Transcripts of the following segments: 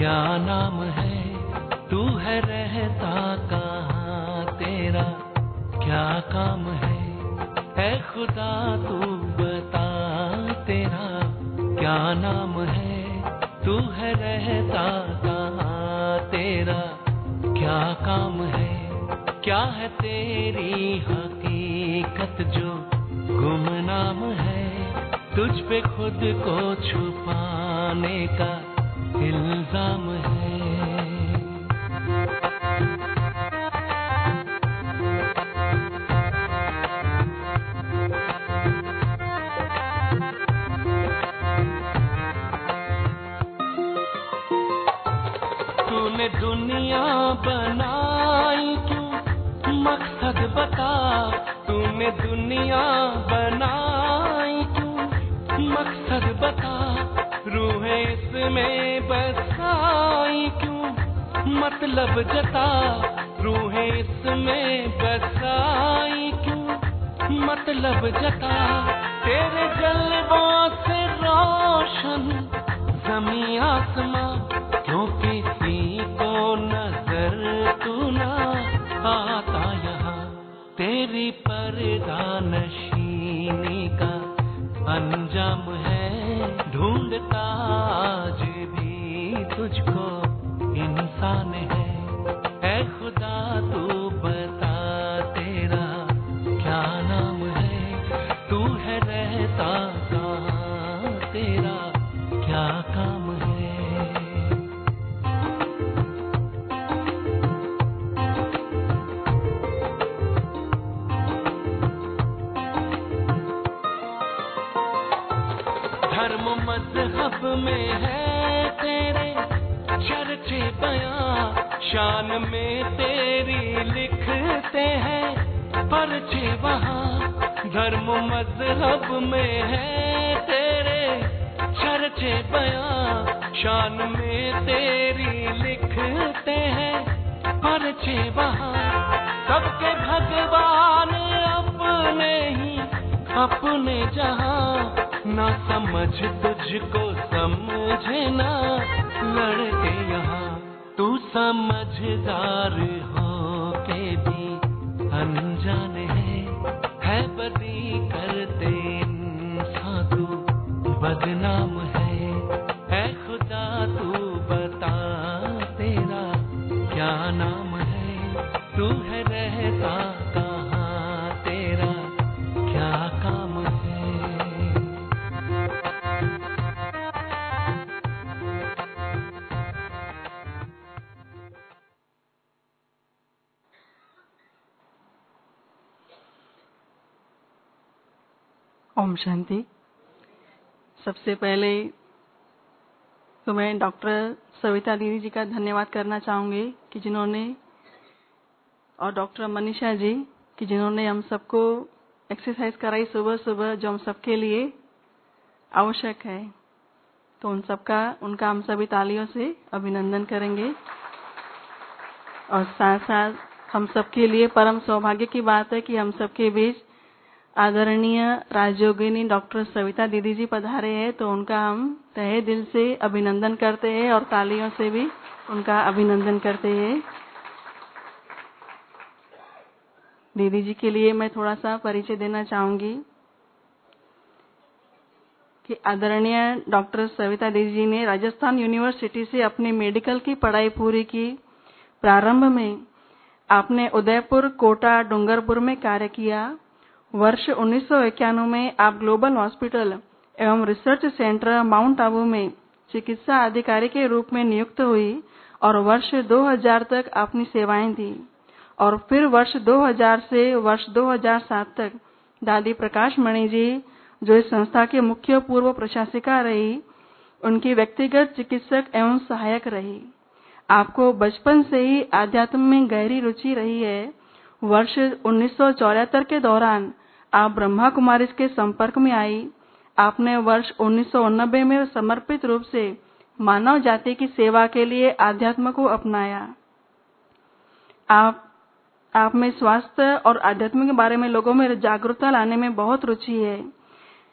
क्या नाम है, तू है रहता कहाँ, तेरा क्या काम है खुदा तू बता, तेरा क्या नाम है, तू है रहता कहाँ, तेरा क्या काम है, क्या है तेरी हकीकत जो गुमनाम है, तुझ पे खुद को छुपाने का इल्जाम है। तूने दुनिया बनाई क्यों, मकसद बता, तूने दुनिया बनाई क्यों, मकसद बता, रूहें इसमें बसाई क्यों, मतलब जता, रूहें इसमें बसाई क्यों, मतलब जता, तेरे जलवों से रोशन ज़मीं आसमां, क्यों किसी को नजर तू ना आता यहाँ, तेरी पर्दा नशीनी का अंजाम है, ढूंढता आज भी तुझको इंसान है खुदा तू बता, तेरा क्या नाम है, तू है रहता कहाँ, तेरा क्या काम है। धर्म मजहब में है तेरे चर्चे बयां, शान में तेरी लिखते हैं पर्चे वहाँ, धर्म मजहब में है तेरे चर्चे बयां, शान में तेरी लिखते हैं पर्चे वहाँ, सबके भगवान अपने ही अपने जहाँ, ना समझ तुझको समझे ना लड़के यहाँ, तू समझदार हो के भी अनजान है बदी करते इंसान, तू बदनाम है खुदा तू बता, तेरा क्या नाम है, तू है रहता कहाँ, तेरा क्या काम है। ओम शांति। सबसे पहले तो मैं डॉक्टर सविता दीदी जी का धन्यवाद करना चाहूँगी कि जिन्होंने, और डॉक्टर मनीषा जी कि जिन्होंने हम सबको एक्सरसाइज कराई सुबह सुबह, जो हम सबके लिए आवश्यक है। तो उनका हम सभी तालियों से अभिनंदन करेंगे। और साथ साथ हम सबके लिए परम सौभाग्य की बात है कि हम सबके बीच आदरणीय राजयोगिनी डॉक्टर सविता दीदी जी पधारे हैं, तो उनका हम तहे दिल से अभिनंदन करते हैं और तालियों से भी उनका अभिनंदन करते हैं। दीदी जी के लिए मैं थोड़ा सा परिचय देना चाहूंगी कि आदरणीय डॉक्टर सविता दीदी जी ने राजस्थान यूनिवर्सिटी से अपनी मेडिकल की पढ़ाई पूरी की। प्रारंभ में आपने उदयपुर, कोटा, डूंगरपुर में कार्य किया। वर्ष 1991 में आप ग्लोबल हॉस्पिटल एवं रिसर्च सेंटर माउंट आबू में चिकित्सा अधिकारी के रूप में नियुक्त हुई और वर्ष 2000 तक अपनी सेवाएं दी। और फिर वर्ष 2000 से वर्ष 2007 तक दादी प्रकाश मणि जी, जो इस संस्था के मुख्य पूर्व प्रशासिका रही, उनकी व्यक्तिगत चिकित्सक एवं सहायक रही। आपको बचपन से ही आध्यात्म में गहरी रुचि रही है। वर्ष 1974 के दौरान आप ब्रह्मा कुमारी के संपर्क में आई। आपने वर्ष 1989 में समर्पित रूप से मानव जाति की सेवा के लिए आध्यात्म को अपनाया। आप में स्वास्थ्य और आध्यात्म के बारे में लोगों में जागरूकता लाने में बहुत रुचि है।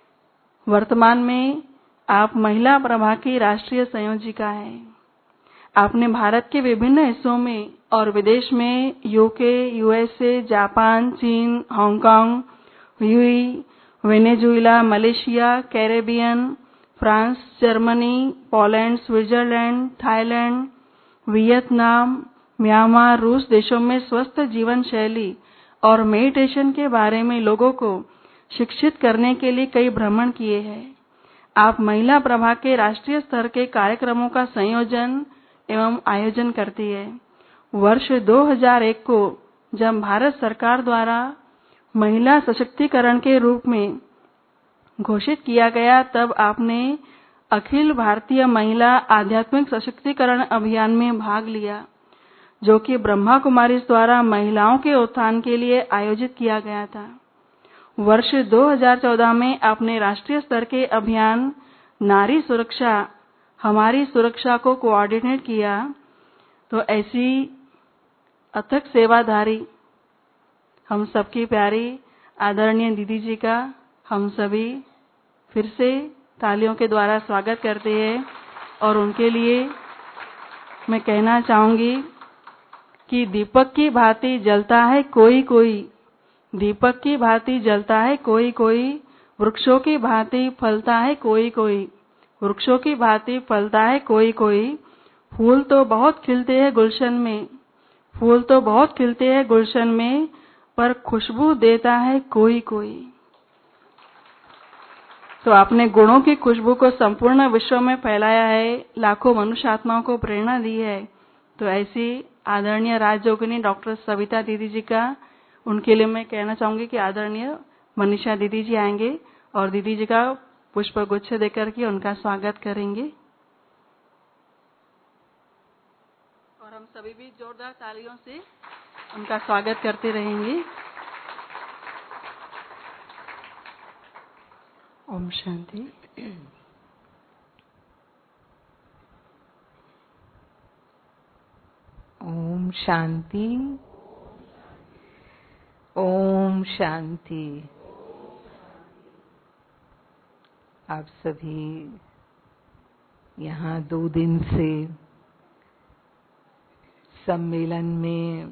वर्तमान में आप महिला प्रभा की राष्ट्रीय संयोजिका हैं। आपने भारत के विभिन्न हिस्सों में और विदेश में यूके, यूएसए, जापान, चीन, Hong Kong, UAE, Venezuela, Malaysia, Caribbean, France, Germany, Poland, Switzerland, Thailand, Vietnam, Myanmar, रूस देशों में स्वस्थ जीवन शैली और मेडिटेशन के बारे में लोगों को शिक्षित करने के लिए कई भ्रमण किए हैं। आप महिला प्रभाग के राष्ट्रीय स्तर के कार्यक्रमों का संयोजन एवं आयोजन करती है। वर्ष 2001 को जब भारत सरकार द्वारा महिला सशक्तिकरण के रूप में घोषित किया गया, तब आपने अखिल भारतीय महिला आध्यात्मिक सशक्तिकरण अभियान में भाग लिया, जो कि ब्रह्मा कुमारी द्वारा महिलाओं के उत्थान के लिए आयोजित किया गया था। वर्ष 2014 में आपने राष्ट्रीय स्तर के अभियान नारी सुरक्षा हमारी सुरक्षा को कोऑर्डिनेट किया। तो ऐसी अथक सेवाधारी हम सबकी प्यारी आदरणीय दीदी जी का हम सभी फिर से तालियों के द्वारा स्वागत करते हैं। और उनके लिए मैं कहना चाहूंगी कि दीपक की भांति जलता है कोई कोई, दीपक की भांति जलता है कोई कोई, वृक्षों की भांति फलता है कोई कोई, वृक्षों की भांति फलता है कोई कोई। फूल तो बहुत खिलते हैं गुलशन में, फूल तो बहुत खिलते हैं गुलशन में, पर खुशबू देता है कोई कोई। तो आपने गुणों की खुशबू को संपूर्ण विश्व में फैलाया है, लाखों मनुष्य आत्माओं को प्रेरणा दी है। तो ऐसी आदरणीय राजयोगिनी डॉक्टर सविता दीदी जी का, उनके लिए मैं कहना चाहूंगी कि आदरणीय मनीषा दीदी जी आएंगे और दीदी जी का पुष्प गुच्छ देकर के उनका स्वागत करेंगे। और हम सभी भी जोरदार तालियों से उनका स्वागत करते रहेंगे। ओम शांति। ओम शांति। ओम शांति। आप सभी यहाँ 2 दिन से सम्मेलन में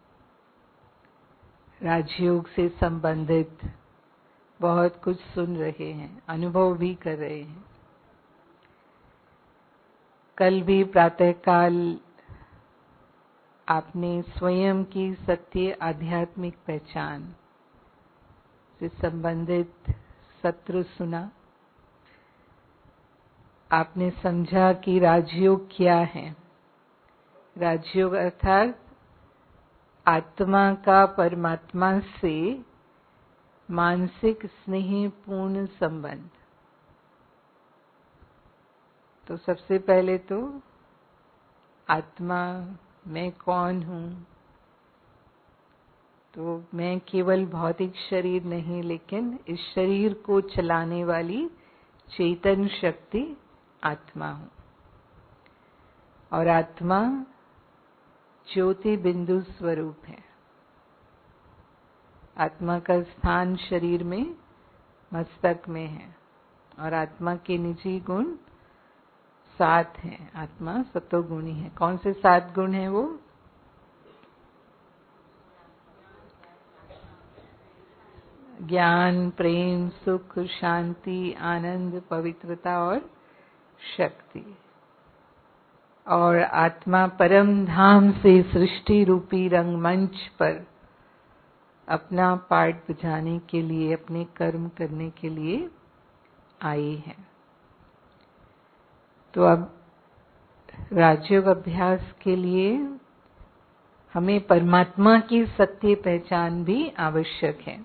राजयोग से संबंधित बहुत कुछ सुन रहे हैं, अनुभव भी कर रहे हैं। कल भी प्रातःकाल आपने स्वयं की सत्य आध्यात्मिक पहचान से संबंधित सत्र सुना। आपने समझा कि राजयोग क्या है। राजयोग अर्थात आत्मा का परमात्मा से मानसिक स्नेहपूर्ण संबंध। तो सबसे पहले तो आत्मा, मैं कौन हूँ? तो मैं केवल भौतिक शरीर नहीं, लेकिन इस शरीर को चलाने वाली चेतन शक्ति आत्मा हूँ। और आत्मा ज्योति बिंदु स्वरूप है। आत्मा का स्थान शरीर में मस्तक में है और आत्मा के निजी गुण 7 हैं। आत्मा सतोगुणी है। कौन से 7 गुण हैं वो? ज्ञान, प्रेम, सुख, शांति, आनंद, पवित्रता और शक्ति। और आत्मा परम धाम से सृष्टि रूपी रंगमंच पर अपना पार्ट बजाने के लिए, अपने कर्म करने के लिए आई है। तो अब राजयोग अभ्यास के लिए हमें परमात्मा की सत्य पहचान भी आवश्यक है।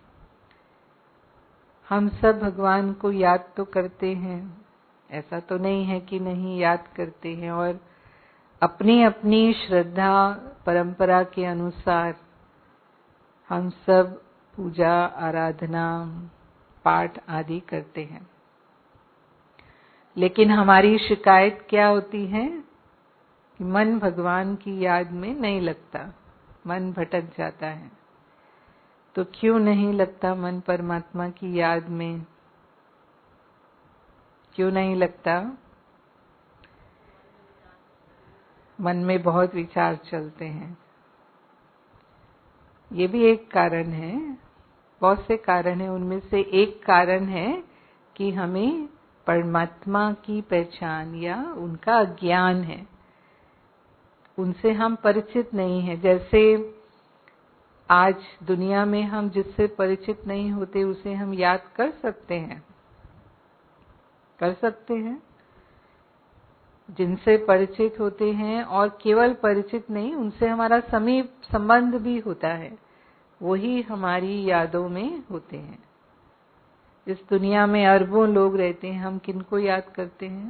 हम सब भगवान को याद तो करते हैं, ऐसा तो नहीं है कि नहीं याद करते हैं, और अपनी अपनी श्रद्धा परंपरा के अनुसार हम सब पूजा, आराधना, पाठ आदि करते हैं। लेकिन हमारी शिकायत क्या होती है कि मन भगवान की याद में नहीं लगता, मन भटक जाता है। तो क्यों नहीं लगता मन परमात्मा की याद में? क्यों नहीं लगता? मन में बहुत विचार चलते हैं। ये भी एक कारण है, बहुत से कारण हैं, उनमें से एक कारण है कि हमें परमात्मा की पहचान या उनका ज्ञान है, उनसे हम परिचित नहीं हैं। जैसे आज दुनिया में हम जिससे परिचित नहीं होते उसे हम याद कर सकते हैं, कर सकते हैं। जिनसे परिचित होते हैं और केवल परिचित नहीं, उनसे हमारा समीप संबंध भी होता है, वही हमारी यादों में होते हैं। इस दुनिया में अरबों लोग रहते हैं, हम किनको याद करते हैं?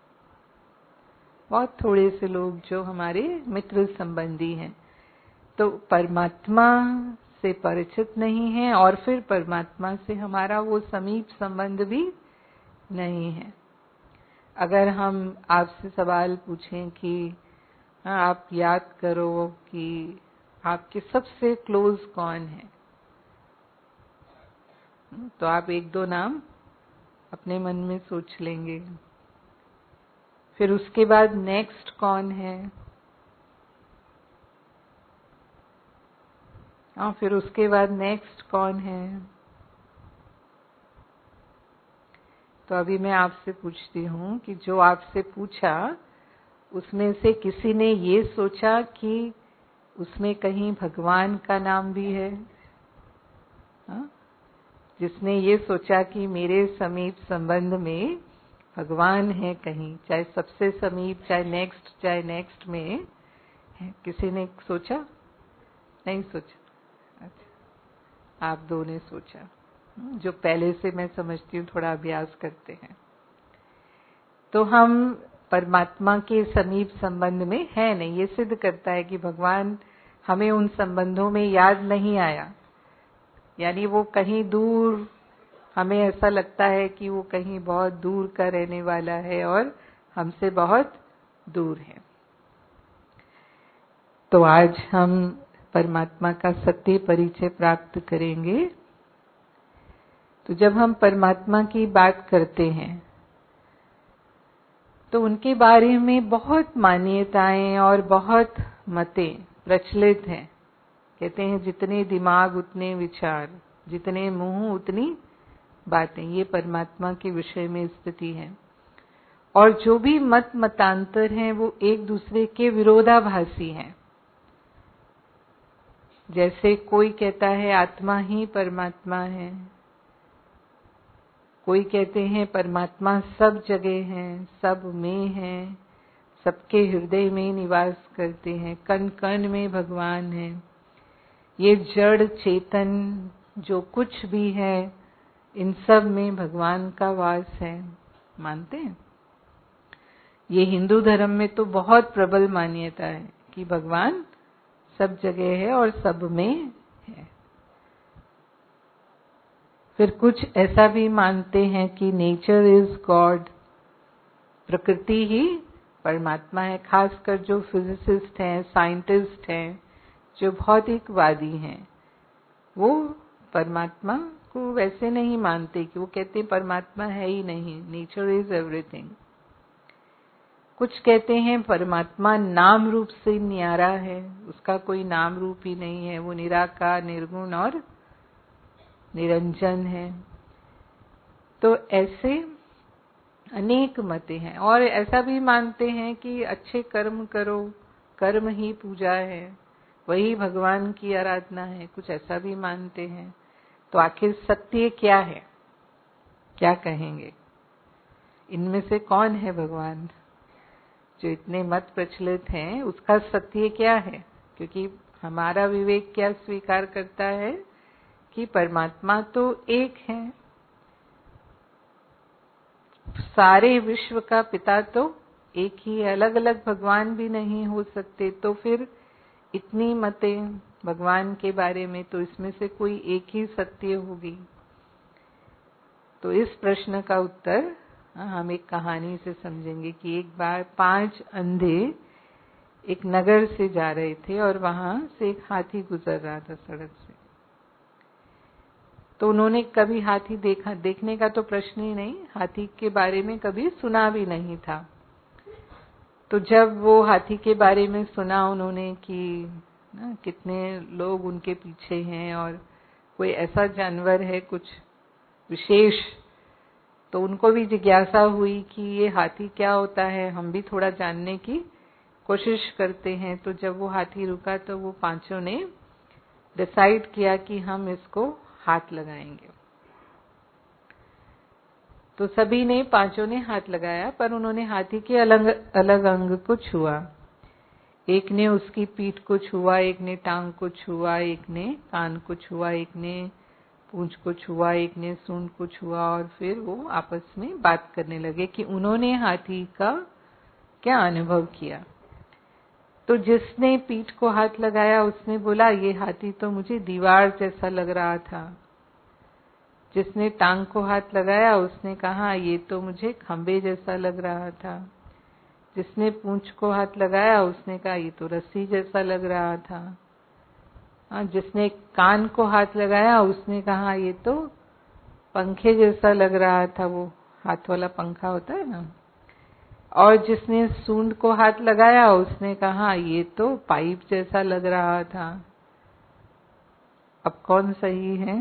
बहुत थोड़े से लोग जो हमारे मित्र संबंधी हैं। तो परमात्मा से परिचित नहीं है और फिर परमात्मा से हमारा वो समीप संबंध भी नहीं है। अगर हम आपसे सवाल पूछें कि आप याद करो कि आपके सबसे क्लोज कौन है, तो आप एक दो नाम अपने मन में सोच लेंगे। फिर उसके बाद नेक्स्ट कौन है, और फिर उसके बाद नेक्स्ट कौन है। तो अभी मैं आपसे पूछती हूँ कि जो आपसे पूछा उसमें से किसी ने ये सोचा कि उसमें कहीं भगवान का नाम भी है? हाँ? जिसने ये सोचा कि मेरे समीप संबंध में भगवान है कहीं, चाहे सबसे समीप, चाहे नेक्स्ट में है, किसी ने सोचा? नहीं सोचा। अच्छा, आप दो ने सोचा, जो पहले से मैं समझती हूँ थोड़ा अभ्यास करते हैं। तो हम परमात्मा के समीप संबंध में है नहीं, ये सिद्ध करता है कि भगवान हमें उन संबंधों में याद नहीं आया, यानी वो कहीं दूर, हमें ऐसा लगता है कि वो कहीं बहुत दूर का रहने वाला है और हमसे बहुत दूर है। तो आज हम परमात्मा का सत्य परिचय प्राप्त करेंगे। तो जब हम परमात्मा की बात करते हैं तो उनके बारे में बहुत मान्यताएं और बहुत मतें प्रचलित हैं। कहते हैं जितने दिमाग उतने विचार, जितने मुंह उतनी बातें, ये परमात्मा के विषय में स्थिति है। और जो भी मत मतांतर हैं वो एक दूसरे के विरोधाभासी हैं। जैसे कोई कहता है आत्मा ही परमात्मा है, कोई कहते हैं परमात्मा सब जगह है, सब में है, सबके हृदय में निवास करते हैं, कण कण में भगवान है। ये जड़ चेतन जो कुछ भी है, इन सब में भगवान का वास है, मानते हैं। ये हिंदू धर्म में तो बहुत प्रबल मान्यता है कि भगवान सब जगह है और सब में है। फिर कुछ ऐसा भी मानते हैं कि नेचर इज गॉड, प्रकृति ही परमात्मा है। खासकर जो फिजिसिस्ट हैं, साइंटिस्ट हैं, जो भौतिकवादी हैं, वो परमात्मा को वैसे नहीं मानते, कि वो कहते हैं परमात्मा है ही नहीं, नेचर इज एवरीथिंग। कुछ कहते हैं परमात्मा नाम रूप से न्यारा है, उसका कोई नाम रूप ही नहीं है, वो निराकार, निर्गुण और निरंजन है। तो ऐसे अनेक मतें हैं। और ऐसा भी मानते हैं कि अच्छे कर्म करो, कर्म ही पूजा है, वही भगवान की आराधना है, कुछ ऐसा भी मानते हैं। तो आखिर सत्य क्या है, क्या कहेंगे? इनमें से कौन है भगवान? जो इतने मत प्रचलित हैं उसका सत्य क्या है? क्योंकि हमारा विवेक क्या स्वीकार करता है कि परमात्मा तो एक है, सारे विश्व का पिता तो एक ही है, अलग अलग भगवान भी नहीं हो सकते। तो फिर इतनी मतें भगवान के बारे में, तो इसमें से कोई एक ही सत्य होगी। तो इस प्रश्न का उत्तर हम एक कहानी से समझेंगे कि एक बार 5 अंधे एक नगर से जा रहे थे और वहां से एक हाथी गुजर रहा था सड़क से। तो उन्होंने कभी हाथी देखने का तो प्रश्न ही नहीं, हाथी के बारे में कभी सुना भी नहीं था। तो जब वो हाथी के बारे में सुना उन्होंने कि ना कितने लोग उनके पीछे हैं और कोई ऐसा जानवर है कुछ विशेष, तो उनको भी जिज्ञासा हुई कि ये हाथी क्या होता है, हम भी थोड़ा जानने की कोशिश करते हैं। तो जब वो हाथी रुका तो वो पांचों ने डिसाइड किया कि हम इसको हाथ लगाएंगे। तो सभी ने, पांचों ने हाथ लगाया, पर उन्होंने हाथी के अलग अलग अंग को छुआ। एक ने उसकी पीठ को छुआ, एक ने टांग को छुआ, एक ने कान को छुआ, एक ने पूंछ को छुआ, एक ने सूंड को छुआ, और फिर वो आपस में बात करने लगे कि उन्होंने हाथी का क्या अनुभव किया। तो जिसने पीठ को हाथ लगाया उसने बोला ये हाथी तो मुझे दीवार जैसा लग रहा था। जिसने टांग को हाथ लगाया उसने कहा ये तो मुझे खंबे जैसा लग रहा था। जिसने पूंछ को हाथ लगाया उसने कहा ये तो रस्सी जैसा लग रहा था। जिसने कान को हाथ लगाया उसने कहा ये तो पंखे जैसा लग रहा था, वो हाथ वाला पंखा होता है ना। और जिसने सूंड को हाथ लगाया उसने कहा ये तो पाइप जैसा लग रहा था। अब कौन सही है?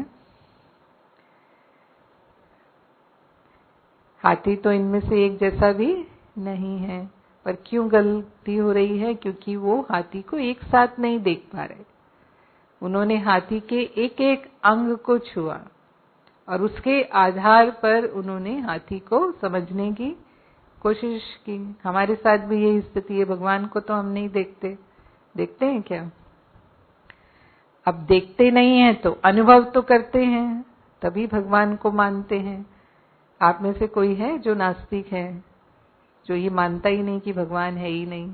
हाथी तो इनमें से एक जैसा भी नहीं है। पर क्यों गलती हो रही है? क्योंकि वो हाथी को एक साथ नहीं देख पा रहे। उन्होंने हाथी के एक एक अंग को छुआ और उसके आधार पर उन्होंने हाथी को समझने की कोशिश की। हमारे साथ भी यही स्थिति है। भगवान को तो हम नहीं देखते, देखते हैं क्या? अब देखते नहीं हैं तो अनुभव तो करते हैं, तभी भगवान को मानते हैं। आप में से कोई है जो नास्तिक है, जो ये मानता ही नहीं कि भगवान है ही नहीं?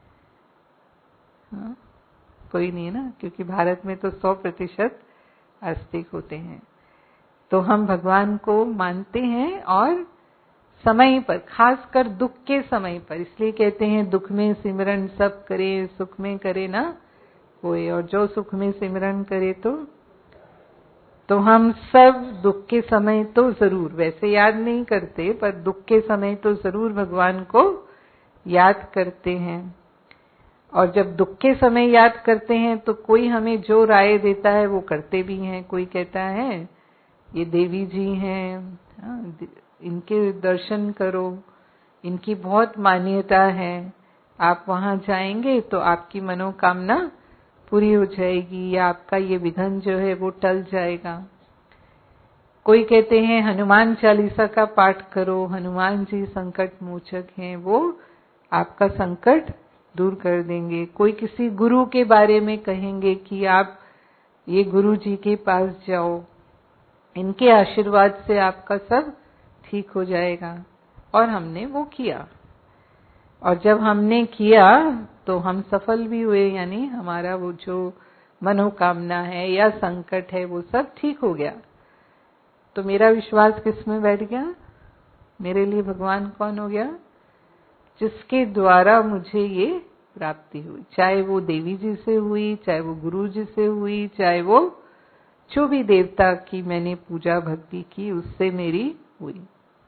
हाँ? कोई नहीं है ना, क्योंकि भारत में तो 100% आस्तिक होते हैं। तो हम भगवान को मानते हैं और समय पर, खासकर दुख के समय पर, इसलिए कहते हैं दुख में सिमरन सब करे, सुख में करे ना कोई। और जो सुख में सिमरन करे तो हम सब दुख के समय तो जरूर, वैसे याद नहीं करते, पर दुख के समय तो जरूर भगवान को याद करते हैं। और जब दुख के समय याद करते हैं तो कोई हमें जो राय देता है वो करते भी हैं। कोई कहता है ये देवी जी हैं, इनके दर्शन करो, इनकी बहुत मान्यता है, आप वहां जाएंगे तो आपकी मनोकामना पूरी हो जाएगी, या आपका ये विघ्न जो है वो टल जाएगा। कोई कहते हैं हनुमान चालीसा का पाठ करो, हनुमान जी संकट मोचक हैं, वो आपका संकट दूर कर देंगे। कोई किसी गुरु के बारे में कहेंगे कि आप ये गुरु जी के पास जाओ, इनके आशीर्वाद से आपका सब ठीक हो जाएगा। और हमने वो किया, और जब हमने किया तो हम सफल भी हुए, यानी हमारा वो जो मनोकामना है या संकट है वो सब ठीक हो गया। तो मेरा विश्वास किसमें बैठ गया? मेरे लिए भगवान कौन हो गया? जिसके द्वारा मुझे ये प्राप्ति हुई, चाहे वो देवी जी से हुई, चाहे वो गुरु जी से हुई, चाहे वो जो भी देवता की मैंने पूजा भक्ति की उससे मेरी हुई।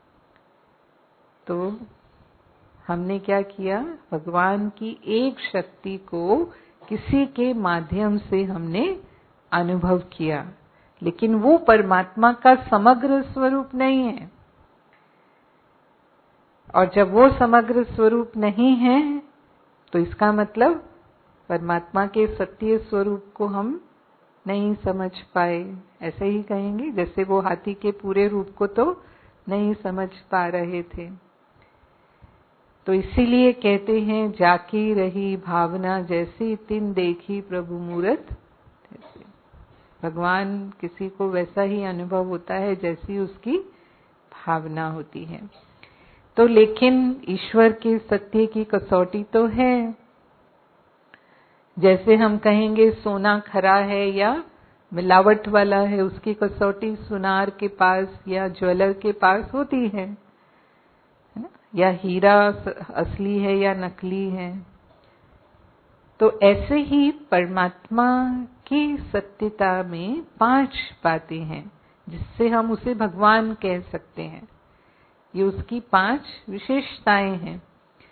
तो हमने क्या किया? भगवान की एक शक्ति को किसी के माध्यम से हमने अनुभव किया, लेकिन वो परमात्मा का समग्र स्वरूप नहीं है। और जब वो समग्र स्वरूप नहीं है तो इसका मतलब परमात्मा के सत्य स्वरूप को हम नहीं समझ पाए, ऐसे ही कहेंगे। जैसे वो हाथी के पूरे रूप को तो नहीं समझ पा रहे थे। तो इसीलिए कहते हैं जाकी रही भावना जैसी, तिन देखी प्रभु मूरत जैसे। भगवान किसी को वैसा ही अनुभव होता है जैसी उसकी भावना होती है। तो लेकिन ईश्वर के सत्य की कसौटी तो है। जैसे हम कहेंगे सोना खरा है या मिलावट वाला है, उसकी कसौटी सुनार के पास या ज्वेलर के पास होती है, या हीरा असली है या नकली है। तो ऐसे ही परमात्मा की सत्यता में 5 बातें हैं जिससे हम उसे भगवान कह सकते हैं। ये उसकी 5 विशेषताएं हैं।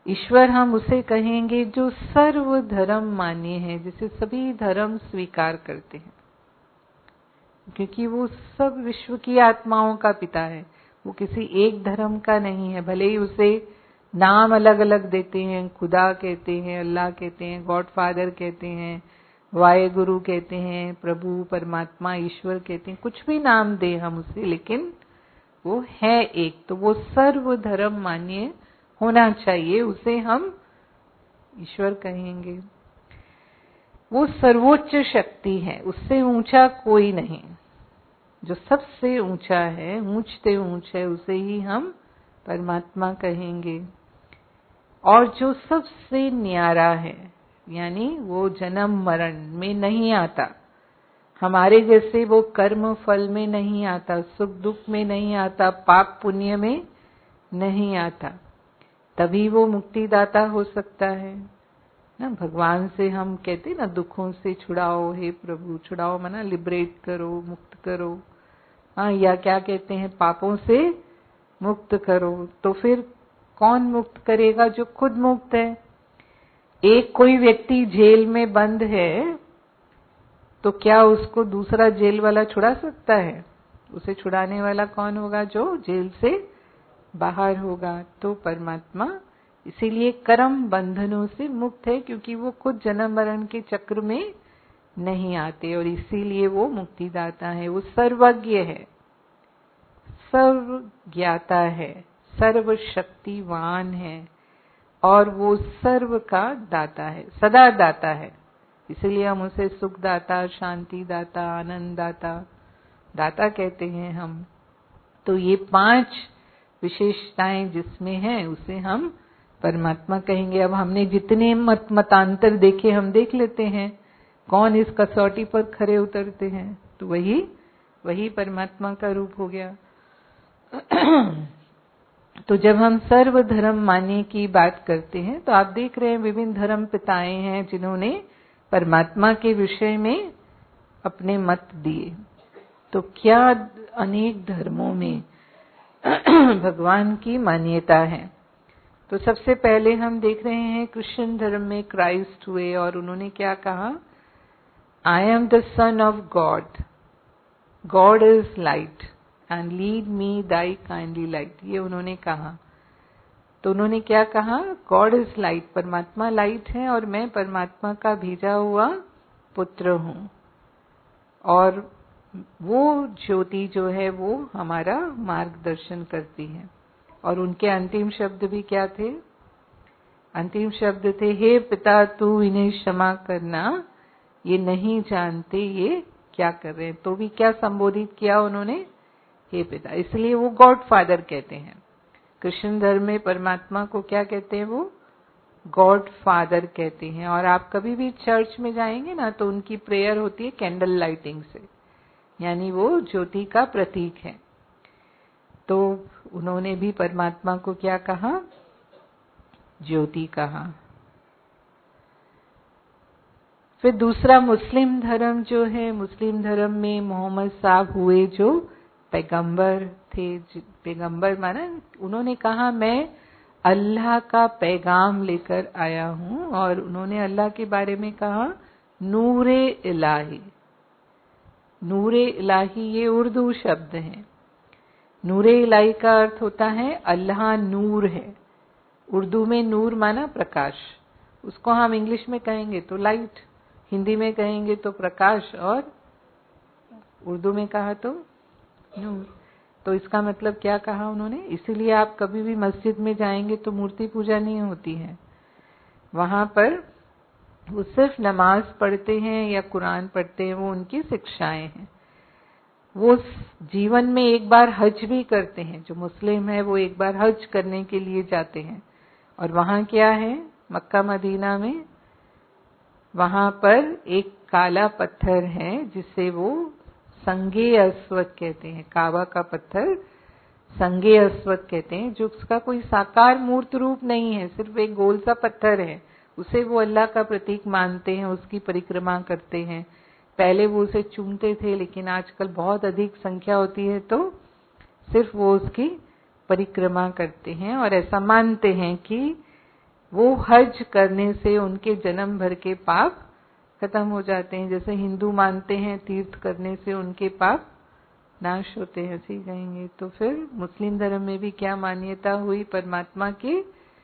ईश्वर हम उसे कहेंगे जो सर्व धर्म मान्य है, जिसे सभी धर्म स्वीकार करते हैं, क्योंकि वो सब विश्व की आत्माओं का पिता है। वो किसी एक धर्म का नहीं है, भले ही उसे नाम अलग अलग देते हैं, खुदा कहते हैं, अल्लाह कहते हैं, गॉड फादर कहते हैं, वाहेगुरु कहते हैं, प्रभु, परमात्मा, ईश्वर कहते हैं, कुछ भी नाम दे हम उसे, लेकिन वो है एक। तो वो सर्व धर्म मान्य होना चाहिए, उसे हम ईश्वर कहेंगे। वो सर्वोच्च शक्ति है, उससे ऊंचा कोई नहीं। जो सबसे ऊंचा है, ऊंचते ऊंच है, उसे ही हम परमात्मा कहेंगे। और जो सबसे न्यारा है, यानी वो जन्म मरण में नहीं आता, हमारे जैसे वो कर्म फल में नहीं आता, सुख दुख में नहीं आता, पाप पुण्य में नहीं आता, तभी वो मुक्तिदाता हो सकता है ना। भगवान से हम कहते ना, दुखों से छुड़ाओ हे प्रभु, छुड़ाओ माना लिबरेट करो, मुक्त करो, हाँ, या क्या कहते हैं, पापों से मुक्त करो। तो फिर कौन मुक्त करेगा? जो खुद मुक्त है। एक कोई व्यक्ति जेल में बंद है, तो क्या उसको दूसरा जेल वाला छुड़ा सकता है? उसे छुड़ाने वाला कौन होगा? जो जेल से बाहर होगा। तो परमात्मा इसीलिए कर्म बंधनों से मुक्त है, क्योंकि वो खुद जन्म मरण के चक्र में नहीं आते, और इसीलिए वो मुक्तिदाता है। वो सर्वज्ञ है, सर्वज्ञाता है, सर्वशक्तिवान है, और वो सर्व का दाता है, सदा दाता है। इसीलिए हम उसे सुख दाता, शांति दाता, आनंद दाता, दाता कहते हैं हम। तो ये 5 विशेषताएं जिसमें हैं, उसे हम परमात्मा कहेंगे। अब हमने जितने मतांतर देखे, हम देख लेते हैं कौन इस कसौटी पर खरे उतरते हैं। तो वही परमात्मा का रूप हो गया। तो जब हम सर्व धर्म मानने की बात करते हैं, तो आप देख रहे हैं विभिन्न धर्म पिताएं हैं जिन्होंने परमात्मा के विषय में अपने मत दिए। तो क्या अनेक धर्मों में भगवान की मान्यता है। तो सबसे पहले हम देख रहे हैं क्रिश्चियन धर्म में क्राइस्ट हुए, और उन्होंने क्या कहा? I am the son of God, God is light and lead me thy kindly light, ये उन्होंने कहा। तो उन्होंने क्या कहा? गॉड इज लाइट, परमात्मा लाइट है, और मैं परमात्मा का भेजा हुआ पुत्र हूं, और वो ज्योति जो है वो हमारा मार्गदर्शन करती है। और उनके अंतिम शब्द भी क्या थे? अंतिम शब्द थे, हे पिता तू इन्हें क्षमा करना, ये नहीं जानते ये क्या कर रहे हैं। तो भी क्या संबोधित किया उन्होंने? हे पिता। इसलिए वो गॉड फादर कहते हैं। कृष्ण धर्म में परमात्मा को क्या कहते हैं? वो गॉड फादर कहते हैं। और आप कभी भी चर्च में जाएंगे ना, तो उनकी प्रेयर होती है कैंडल लाइटिंग से, यानी वो ज्योति का प्रतीक है। तो उन्होंने भी परमात्मा को क्या कहा? ज्योति कहा। फिर दूसरा मुस्लिम धर्म जो है, मुस्लिम धर्म में मोहम्मद साहब हुए जो पैगंबर थे। पैगंबर माना उन्होंने कहा मैं अल्लाह का पैगाम लेकर आया हूं, और उन्होंने अल्लाह के बारे में कहा नूरे इलाही। नूरे इलाही ये उर्दू शब्द है। नूरे इलाही का अर्थ होता है अल्लाह नूर है। उर्दू में नूर माना प्रकाश, उसको हम इंग्लिश में कहेंगे तो लाइट, हिंदी में कहेंगे तो प्रकाश, और उर्दू में कहा तो नूर। तो इसका मतलब क्या कहा उन्होंने? इसीलिए आप कभी भी मस्जिद में जाएंगे तो मूर्ति पूजा नहीं होती है। वहां पर वो सिर्फ नमाज पढ़ते हैं या कुरान पढ़ते हैं, वो उनकी शिक्षाएं हैं। वो जीवन में एक बार हज भी करते हैं। जो मुस्लिम है वो एक बार हज करने के लिए जाते हैं। और वहां क्या है? मक्का मदीना में वहां पर एक काला पत्थर है जिसे वो संगे अस्वद कहते हैं। काबा का पत्थर संगे अस्वद कहते हैं, जो उसका कोई साकार मूर्त रूप नहीं है, सिर्फ एक गोल सा पत्थर है। उसे वो अल्लाह का प्रतीक मानते हैं, उसकी परिक्रमा करते हैं। पहले वो उसे चूमते थे, लेकिन आजकल बहुत अधिक संख्या होती है तो सिर्फ वो उसकी परिक्रमा करते हैं, और ऐसा मानते हैं कि वो हज करने से उनके जन्म भर के पाप खत्म हो जाते हैं। जैसे हिंदू मानते हैं तीर्थ करने से उनके पाप नाश होते हैं, ऐसे ही कहेंगे। तो फिर मुस्लिम धर्म में भी क्या मान्यता हुई परमात्मा के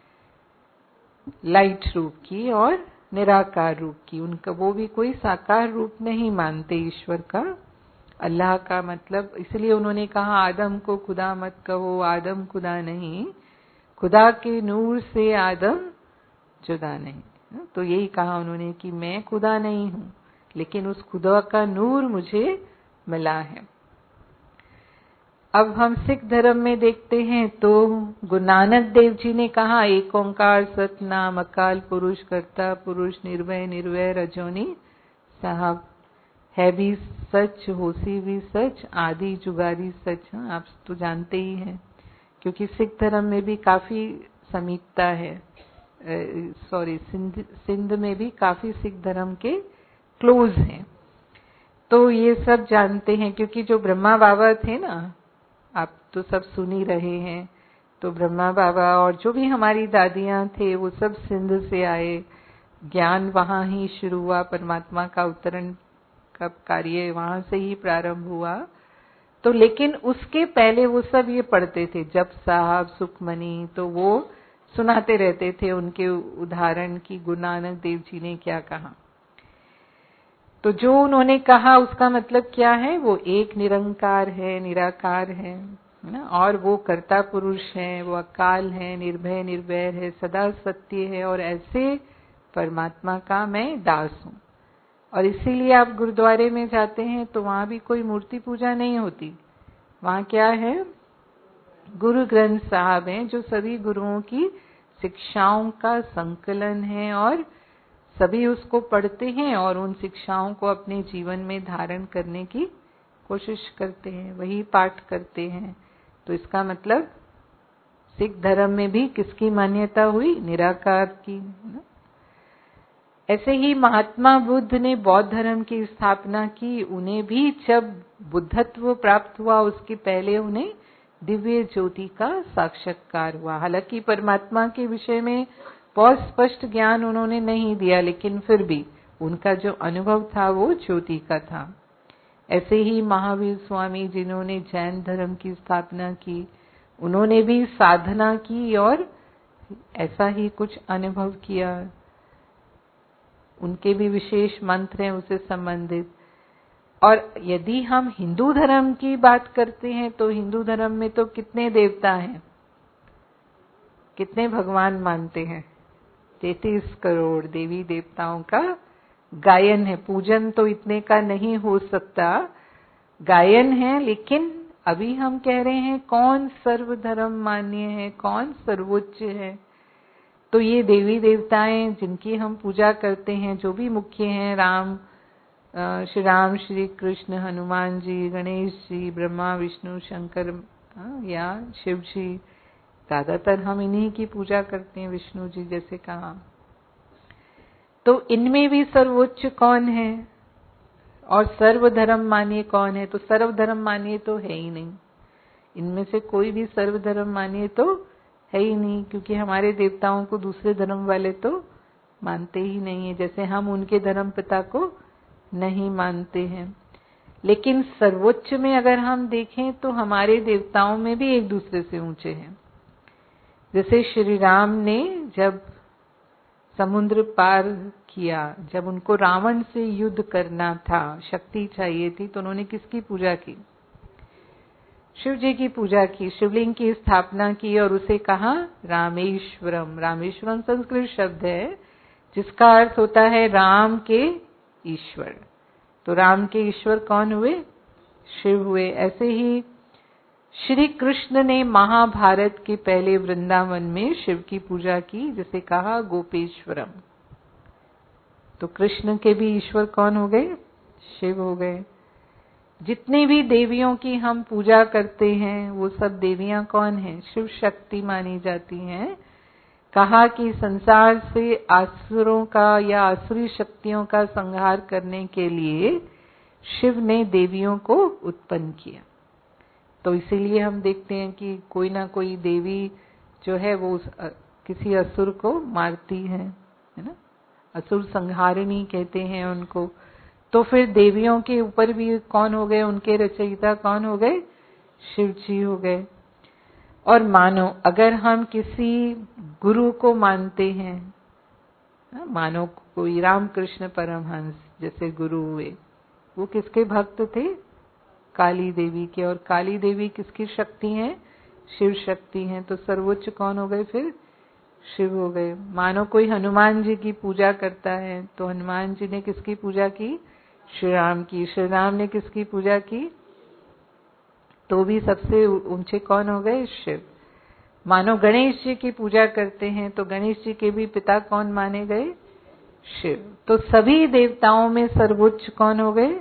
लाइट रूप की और निराकार रूप की। उनका वो भी कोई साकार रूप नहीं मानते ईश्वर का, अल्लाह का मतलब। इसलिए उन्होंने कहा आदम को खुदा मत कहो, आदम खुदा नहीं, खुदा के नूर से आदम जुदा नहीं। तो यही कहा उन्होंने कि मैं खुदा नहीं हूं, लेकिन उस खुदा का नूर मुझे मिला है। अब हम सिख धर्म में देखते हैं तो गुरु नानक देव जी ने कहा एक ओंकार सतनाम अकाल पुरुष कर्ता पुरुष निर्भय निर्वैर अजोनी साहब, है भी सच होसी भी सच आदि जुगारी सच। आप तो जानते ही हैं, क्योंकि सिख धर्म में भी काफी समीपता है, सिंध में भी काफी सिख धर्म के क्लोज हैं। तो ये सब जानते हैं, क्योंकि जो ब्रह्मा बाबा थे ना, आप तो सब सुन ही रहे हैं। तो ब्रह्मा बाबा और जो भी हमारी दादियां थे वो सब सिंध से आए, ज्ञान वहां ही शुरू हुआ, परमात्मा का अवतरण का कार्य वहां से ही प्रारंभ हुआ। तो लेकिन उसके पहले वो सब ये पढ़ते थे, जप साहब सुखमनी, तो वो सुनाते रहते थे उनके उदाहरण की गुरु नानक देव जी ने क्या कहा। तो जो उन्होंने कहा उसका मतलब क्या है, वो एक निरंकार है, निराकार है ना, और वो कर्ता पुरुष है, वो अकाल है, निर्भय निर्वैर है, सदा सत्य है, और ऐसे परमात्मा का मैं दास हूं। और इसीलिए आप गुरुद्वारे में जाते हैं तो वहां भी कोई मूर्ति पूजा नहीं होती, वहां क्या है, गुरु ग्रंथ साहब हैं जो सभी गुरुओं की शिक्षाओं का संकलन है, और सभी उसको पढ़ते हैं और उन शिक्षाओं को अपने जीवन में धारण करने की कोशिश करते हैं, वही पाठ करते हैं। तो इसका मतलब सिख धर्म में भी किसकी मान्यता हुई, निराकार की। ऐसे ही महात्मा बुद्ध ने बौद्ध धर्म की स्थापना की, उन्हें भी जब बुद्धत्व प्राप्त हुआ उसके पहले उन्हें दिव्य ज्योति का साक्षात्कार हुआ। हालांकि परमात्मा के विषय में बहुत स्पष्ट ज्ञान उन्होंने नहीं दिया, लेकिन फिर भी उनका जो अनुभव था वो ज्योति का था। ऐसे ही महावीर स्वामी जिन्होंने जैन धर्म की स्थापना की, उन्होंने भी साधना की और ऐसा ही कुछ अनुभव किया। उनके भी विशेष मंत्र हैं उससे संबंधित। और यदि हम हिंदू धर्म की बात करते हैं तो हिंदू धर्म में तो कितने देवता हैं, कितने भगवान मानते हैं, 33 करोड़ देवी देवताओं का गायन है। पूजन तो इतने का नहीं हो सकता, गायन है, लेकिन अभी हम कह रहे हैं कौन सर्वधर्म मान्य है, कौन सर्वोच्च है। तो ये देवी देवताएं जिनकी हम पूजा करते हैं, जो भी मुख्य हैं, श्री राम, श्री कृष्ण, हनुमान जी, गणेश जी, ब्रह्मा विष्णु शंकर या शिव जी, ज्यादातर हम इन्हीं की पूजा करते हैं, विष्णु जी जैसे कहा। तो इनमें भी सर्वोच्च कौन है और सर्वधर्म मान्य कौन है? तो सर्वधर्म मान्य तो है ही नहीं, इनमें से कोई भी सर्वधर्म मान्य तो है ही नहीं, क्योंकि हमारे देवताओं को दूसरे धर्म वाले तो मानते ही नहीं है, जैसे हम उनके धर्म पिता को नहीं मानते हैं। लेकिन सर्वोच्च में अगर हम देखें तो हमारे देवताओं में भी एक दूसरे से ऊंचे हैं। जैसे श्री राम ने जब समुद्र पार किया, जब उनको रावण से युद्ध करना था, शक्ति चाहिए थी, तो उन्होंने किसकी पूजा की? शिव जी की पूजा की, शिवलिंग की स्थापना की और उसे कहा रामेश्वरम। रामेश्वरम संस्कृत शब्द है जिसका अर्थ होता है राम के ईश्वर। तो राम के ईश्वर कौन हुए? शिव हुए। ऐसे ही श्री कृष्ण ने महाभारत के पहले वृंदावन में शिव की पूजा की, जिसे कहा गोपेश्वरम। तो कृष्ण के भी ईश्वर कौन हो गए? शिव हो गए। जितनी भी देवियों की हम पूजा करते हैं वो सब देवियां कौन हैं? शिव शक्ति मानी जाती हैं। कहा कि संसार से आसुरों का या आसुरी शक्तियों का संहार करने के लिए शिव ने देवियों को उत्पन्न किया। तो इसीलिए हम देखते हैं कि कोई ना कोई देवी जो है वो किसी असुर को मारती है ना, असुर संहारिणी कहते हैं उनको। तो फिर देवियों के ऊपर भी कौन हो गए, उनके रचयिता कौन हो गए, शिव जी हो गए। और मानो अगर हम किसी गुरु को मानते हैं, मानो कोई रामकृष्ण परमहंस जैसे गुरु हुए, वो किसके भक्त थे, काली देवी के। और काली देवी किसकी शक्ति है, शिव शक्ति है। तो सर्वोच्च कौन हो गए, फिर शिव हो गए। मानो कोई हनुमान जी की पूजा करता है, तो हनुमान जी ने किसकी पूजा की, श्री राम की। श्री राम ने किसकी पूजा की, तो भी सबसे ऊंचे कौन हो गए, शिव। मानो गणेश जी की पूजा करते हैं, तो गणेश जी के भी पिता कौन माने गए, शिव। तो सभी देवताओं में सर्वोच्च कौन हो गए।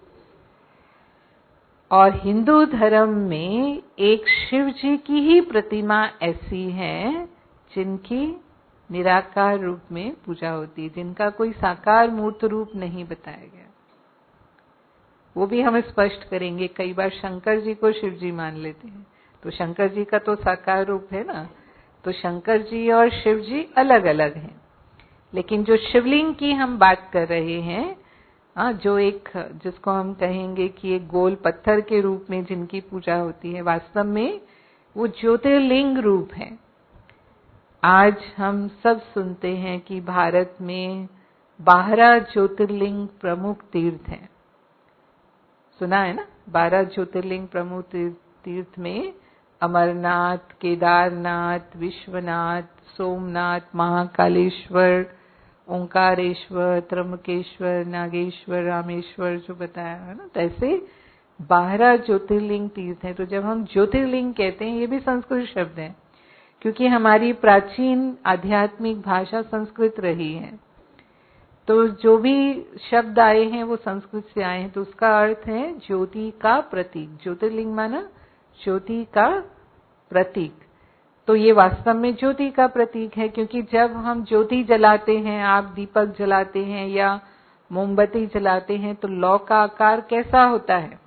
और हिंदू धर्म में एक शिव जी की ही प्रतिमा ऐसी है जिनकी निराकार रूप में पूजा होती है, जिनका कोई साकार मूर्त रूप नहीं बताया गया। वो भी हम स्पष्ट करेंगे। कई बार शंकर जी को शिव जी मान लेते हैं, तो शंकर जी का तो साकार रूप है ना, तो शंकर जी और शिव जी अलग अलग हैं। लेकिन जो शिवलिंग की हम बात कर रहे हैं, जो एक, जिसको हम कहेंगे कि एक गोल पत्थर के रूप में जिनकी पूजा होती है, वास्तव में वो ज्योतिर्लिंग रूप है। आज हम सब सुनते हैं कि भारत में 12 ज्योतिर्लिंग प्रमुख तीर्थ हैं, सुना है ना। 12 ज्योतिर्लिंग प्रमुख तीर्थ में अमरनाथ, केदारनाथ, विश्वनाथ, सोमनाथ, महाकालेश्वर, ओंकारेश्वर, त्र्यंबकेश्वर, नागेश्वर, रामेश्वर जो बताया है ना, तैसे 12 ज्योतिर्लिंग तीर्थ हैं। तो जब हम ज्योतिर्लिंग कहते हैं, ये भी संस्कृत शब्द है, क्योंकि हमारी प्राचीन आध्यात्मिक भाषा संस्कृत रही है, तो जो भी शब्द आए हैं वो संस्कृत से आए हैं। तो उसका अर्थ है ज्योति का प्रतीक। ज्योतिर्लिंग माना ज्योति का प्रतीक। तो ये वास्तव में ज्योति का प्रतीक है, क्योंकि जब हम ज्योति जलाते हैं, आप दीपक जलाते हैं या मोमबत्ती जलाते हैं, तो लौ का आकार कैसा होता है,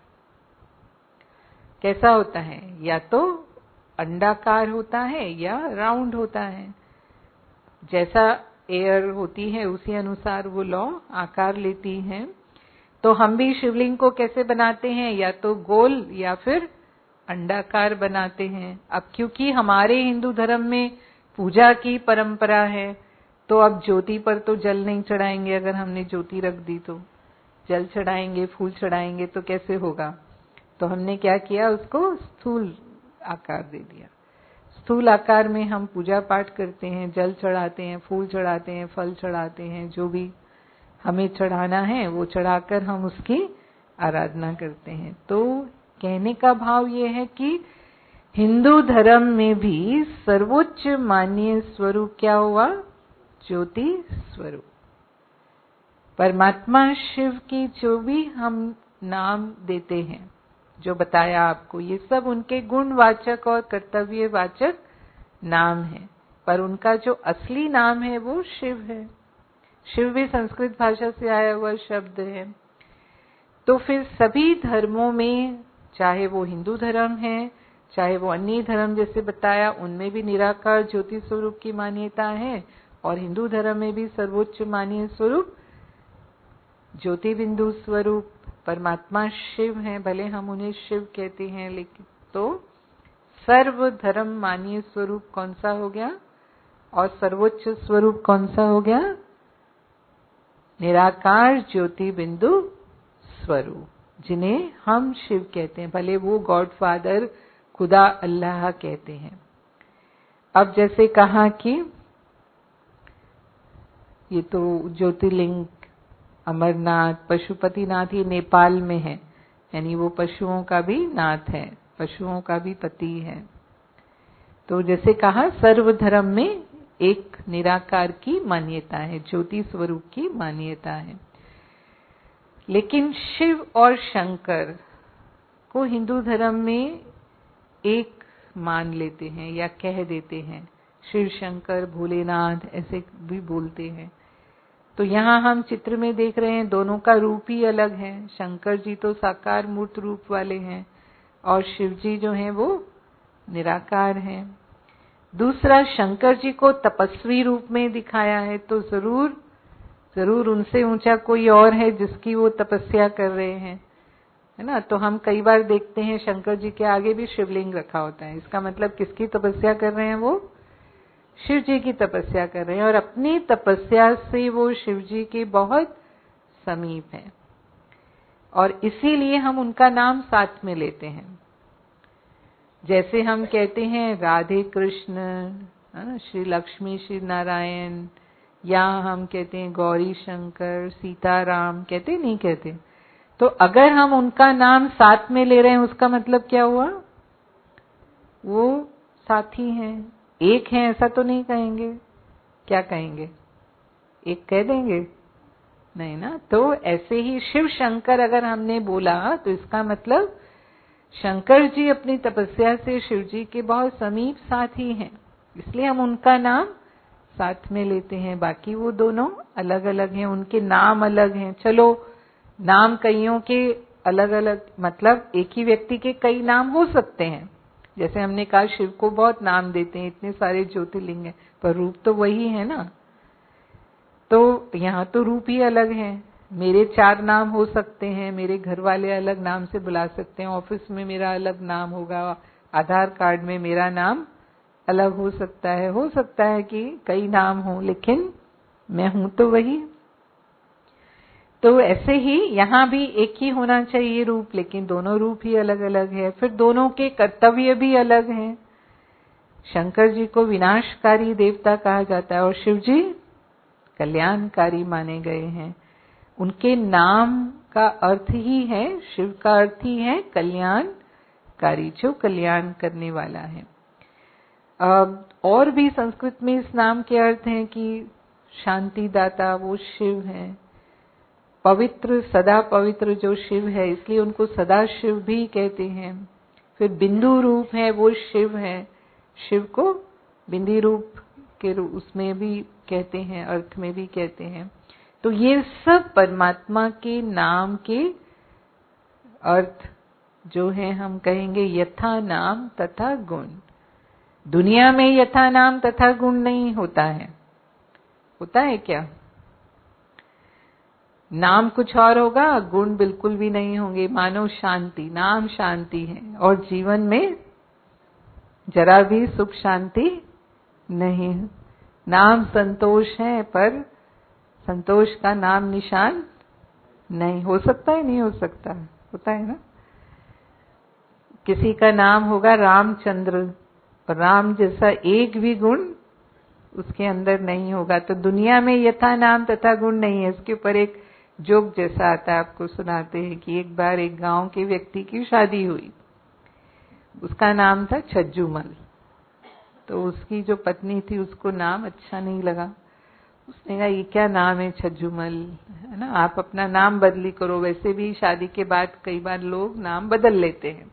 कैसा होता है, या तो अंडाकार होता है या राउंड होता है। जैसा एयर होती है उसी अनुसार वो लौ आकार लेती है। तो हम भी शिवलिंग को कैसे बनाते हैं, या तो गोल या फिर अंडाकार बनाते हैं। अब क्योंकि हमारे हिंदू धर्म में पूजा की परंपरा है, तो अब ज्योति पर तो जल नहीं चढ़ाएंगे। अगर हमने ज्योति रख दी तो जल चढ़ाएंगे, फूल चढ़ाएंगे, तो कैसे होगा। तो हमने क्या किया, उसको स्थूल आकार दे दिया। स्थूल आकार में हम पूजा पाठ करते हैं, जल चढ़ाते हैं, फूल चढ़ाते हैं, फल चढ़ाते हैं, जो भी हमें चढ़ाना है वो चढ़ाकर हम उसकी आराधना करते हैं। तो कहने का भाव ये है कि हिंदू धर्म में भी सर्वोच्च मान्य स्वरूप क्या हुआ, ज्योति स्वरूप। परमात्मा शिव की जो भी हम नाम देते हैं, जो बताया आपको, ये सब उनके गुणवाचक और कर्तव्यवाचक नाम है, पर उनका जो असली नाम है वो शिव है। शिव भी संस्कृत भाषा से आया हुआ शब्द है। तो फिर सभी धर्मों में, चाहे वो हिंदू धर्म है, चाहे वो अन्य धर्म जैसे बताया, उनमें भी निराकार ज्योति स्वरूप की मान्यता है, और हिंदू धर्म में भी सर्वोच्च मान्य स्वरूप ज्योति बिंदु स्वरूप परमात्मा शिव है। भले हम उन्हें शिव कहते हैं, लेकिन तो सर्व धर्म मान्य स्वरूप कौन सा हो गया, और सर्वोच्च स्वरूप कौन सा हो गया, निराकार ज्योति बिंदु स्वरूप, जिन्हें हम शिव कहते हैं। भले वो गॉड फादर, खुदा, अल्लाह कहते हैं। अब जैसे कहा कि ये तो ज्योतिर्लिंग अमरनाथ, पशुपतिनाथ, ये नेपाल में है, यानी वो पशुओं का भी नाथ है, पशुओं का भी पति है। तो जैसे कहा सर्वधर्म में एक निराकार की मान्यता है, ज्योति स्वरूप की मान्यता है। लेकिन शिव और शंकर को हिंदू धर्म में एक मान लेते हैं या कह देते हैं, शिव शंकर भोलेनाथ ऐसे भी बोलते हैं। तो यहाँ हम चित्र में देख रहे हैं दोनों का रूप ही अलग है। शंकर जी तो साकार मूर्त रूप वाले हैं और शिव जी जो हैं वो निराकार हैं। दूसरा, शंकर जी को तपस्वी रूप में दिखाया है, तो जरूर उनसे ऊंचा कोई और है जिसकी वो तपस्या कर रहे हैं, है ना। तो हम कई बार देखते हैं शंकर जी के आगे भी शिवलिंग रखा होता है। इसका मतलब किसकी तपस्या कर रहे हैं? वो शिव जी की तपस्या कर रहे हैं, और अपनी तपस्या से वो शिव जी के बहुत समीप हैं, और इसीलिए हम उनका नाम साथ में लेते हैं। जैसे हम कहते हैं राधे कृष्ण, श्री लक्ष्मी, श्री नारायण, या हम कहते हैं गौरी शंकर, सीताराम, कहते नहीं कहते? तो अगर हम उनका नाम साथ में ले रहे हैं, उसका मतलब क्या हुआ? वो साथी हैं, एक हैं, ऐसा तो नहीं कहेंगे। क्या कहेंगे? एक कह देंगे? नहीं ना। तो ऐसे ही शिव शंकर अगर हमने बोला, तो इसका मतलब शंकर जी अपनी तपस्या से शिव जी के बहुत समीप साथी हैं, इसलिए हम उनका नाम साथ में लेते हैं। बाकी वो दोनों अलग अलग हैं, उनके नाम अलग हैं। चलो, नाम कईयों के अलग अलग, मतलब एक ही व्यक्ति के कई नाम हो सकते हैं। जैसे हमने कहा शिव को बहुत नाम देते हैं, इतने सारे ज्योतिर्लिंग हैं, पर रूप तो वही है ना। तो यहाँ तो रूप ही अलग है। मेरे 4 नाम हो सकते हैं, मेरे घर वाले अलग नाम से बुला सकते हैं, ऑफिस में मेरा अलग नाम होगा, आधार कार्ड में मेरा नाम अलग हो सकता है कि कई नाम हो, लेकिन मैं हूं तो वही। तो ऐसे ही यहाँ भी एक ही होना चाहिए रूप, लेकिन दोनों रूप ही अलग अलग है। फिर दोनों के कर्तव्य भी अलग हैं। शंकर जी को विनाशकारी देवता कहा जाता है, और शिव जी कल्याणकारी माने गए हैं। उनके नाम का अर्थ ही है, शिव का अर्थ ही है कल्याणकारी, जो कल्याण करने वाला है। और भी संस्कृत में इस नाम के अर्थ हैं कि शांति दाता, वो शिव हैं। पवित्र, सदा पवित्र जो शिव है, इसलिए उनको सदा शिव भी कहते हैं। फिर बिंदु रूप है, वो शिव है, शिव को बिंदी रूप के उसमें भी कहते हैं, अर्थ में भी कहते हैं। तो ये सब परमात्मा के नाम के अर्थ जो है, हम कहेंगे यथा नाम तथा गुण। दुनिया में यथा नाम तथा गुण नहीं होता है। होता है क्या? नाम कुछ और होगा, गुण बिल्कुल भी नहीं होंगे। मानो शांति, नाम शांति है, और जीवन में जरा भी सुख शांति नहीं। नाम संतोष है, पर संतोष का नाम निशान नहीं। हो सकता है? नहीं हो सकता? होता है ना। किसी का नाम होगा रामचंद्र, और राम जैसा एक भी गुण उसके अंदर नहीं होगा। तो दुनिया में यथा नाम तथा गुण नहीं है। इसके ऊपर एक जोक जैसा आता है, आपको सुनाते हैं कि एक बार एक गांव के व्यक्ति की शादी हुई। उसका नाम था छज्जूमल। तो उसकी जो पत्नी थी, उसको नाम अच्छा नहीं लगा। उसने कहा, ये क्या नाम है छज्जूमल, है ना, आप अपना नाम बदली करो। वैसे भी शादी के बाद कई बार लोग नाम बदल लेते हैं।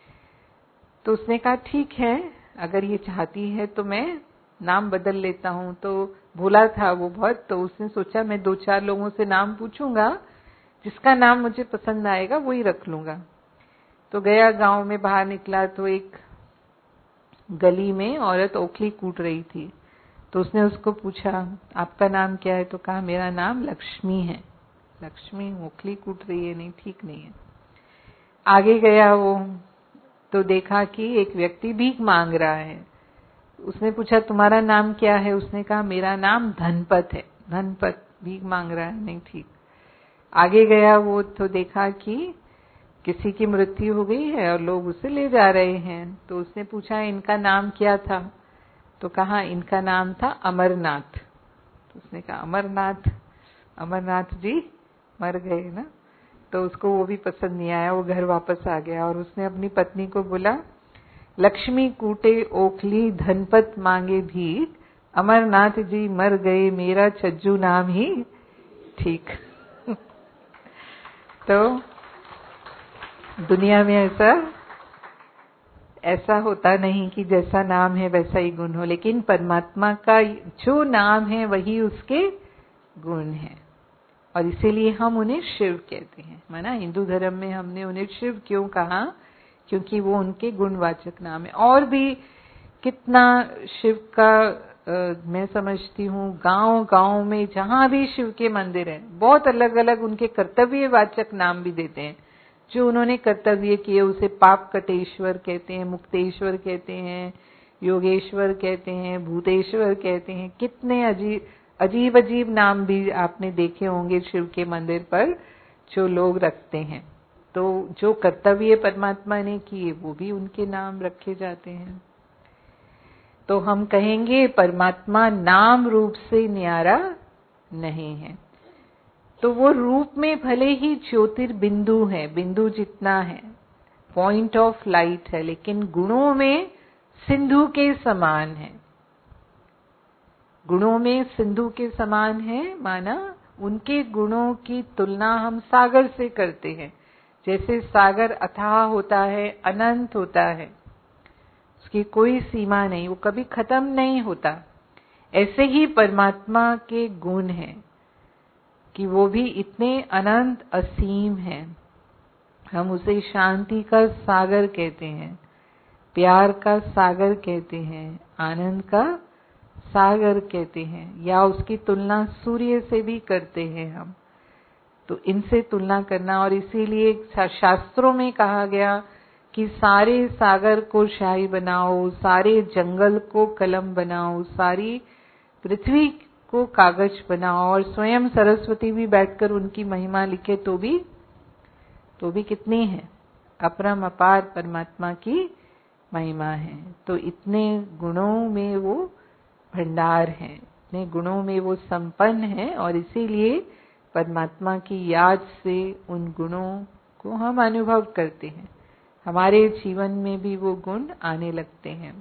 तो उसने कहा, ठीक है, अगर ये चाहती है तो मैं नाम बदल लेता हूं। तो भोला था वो बहुत, तो उसने सोचा मैं 2-4 लोगों से नाम पूछूंगा, जिसका नाम मुझे पसंद आएगा वही रख लूंगा। तो गया, गांव में बाहर निकला तो एक गली में औरत ओखली कूट रही थी। तो उसने उसको पूछा, आपका नाम क्या है? तो कहा, मेरा नाम लक्ष्मी है। लक्ष्मी ओखली कूट रही है, नहीं, ठीक नहीं है। आगे गया वो, तो देखा कि एक व्यक्ति भीख मांग रहा है। उसने पूछा, तुम्हारा नाम क्या है? उसने कहा, मेरा नाम धनपत है। धनपत भीख मांग रहा है, नहीं ठीक। आगे गया वो, तो देखा कि किसी की मृत्यु हो गई है और लोग उसे ले जा रहे हैं। तो उसने पूछा, इनका नाम क्या था? तो कहा, इनका नाम था अमरनाथ। तो उसने कहा, अमरनाथ? अमरनाथ जी मर गए ना। तो उसको वो भी पसंद नहीं आया, वो घर वापस आ गया। और उसने अपनी पत्नी को बोला, लक्ष्मी कूटे ओखली, धनपत मांगे भीख, अमरनाथ जी मर गए, मेरा छज्जू नाम ही ठीक। तो दुनिया में ऐसा होता नहीं कि जैसा नाम है वैसा ही गुण हो, लेकिन परमात्मा का जो नाम है वही उसके गुण है, और इसीलिए हम उन्हें शिव कहते हैं। माना हिंदू धर्म में हमने उन्हें शिव क्यों कहा? क्योंकि वो उनके गुणवाचक नाम है। और भी कितना शिव का मैं समझती हूँ गांव गांव में जहां भी शिव के मंदिर हैं, बहुत अलग अलग उनके कर्तव्यवाचक नाम भी देते हैं। जो उन्होंने कर्तव्य किए उसे पाप कटेश्वर कहते हैं, मुक्तेश्वर कहते हैं, योगेश्वर कहते हैं, भूतेश्वर कहते हैं। कितने अजीब अजीब नाम भी आपने देखे होंगे शिव के मंदिर पर जो लोग रखते हैं। तो जो कर्तव्य परमात्मा ने किए वो भी उनके नाम रखे जाते हैं। तो हम कहेंगे परमात्मा नाम रूप से न्यारा नहीं है। तो वो रूप में भले ही ज्योतिर्बिंदु है, बिंदु जितना है, पॉइंट ऑफ लाइट है, लेकिन गुणों में सिंधु के समान है। गुणों में सिंधु के समान है, माना उनके गुणों की तुलना हम सागर से करते हैं। जैसे सागर अथाह होता है, अनंत होता है, उसकी कोई सीमा नहीं, वो कभी खत्म नहीं होता। ऐसे ही परमात्मा के गुण हैं कि वो भी इतने अनंत असीम हैं। हम उसे शांति का सागर कहते हैं, प्यार का सागर कहते हैं, आनंद का सागर कहते हैं, या उसकी तुलना सूर्य से भी करते हैं हम। तो इनसे तुलना करना, और इसीलिए शास्त्रों में कहा गया कि सारे सागर को शाही बनाओ, सारे जंगल को कलम बनाओ, सारी पृथ्वी को कागज बनाओ, और स्वयं सरस्वती भी बैठकर उनकी महिमा लिखे तो भी कितनी है, अपरम अपार परमात्मा की महिमा है। तो इतने गुणों में वो भंडार है, इतने गुणों में वो संपन्न है, और इसीलिए परमात्मा की याद से उन गुणों को हम अनुभव करते हैं, हमारे जीवन में भी वो गुण आने लगते हैं।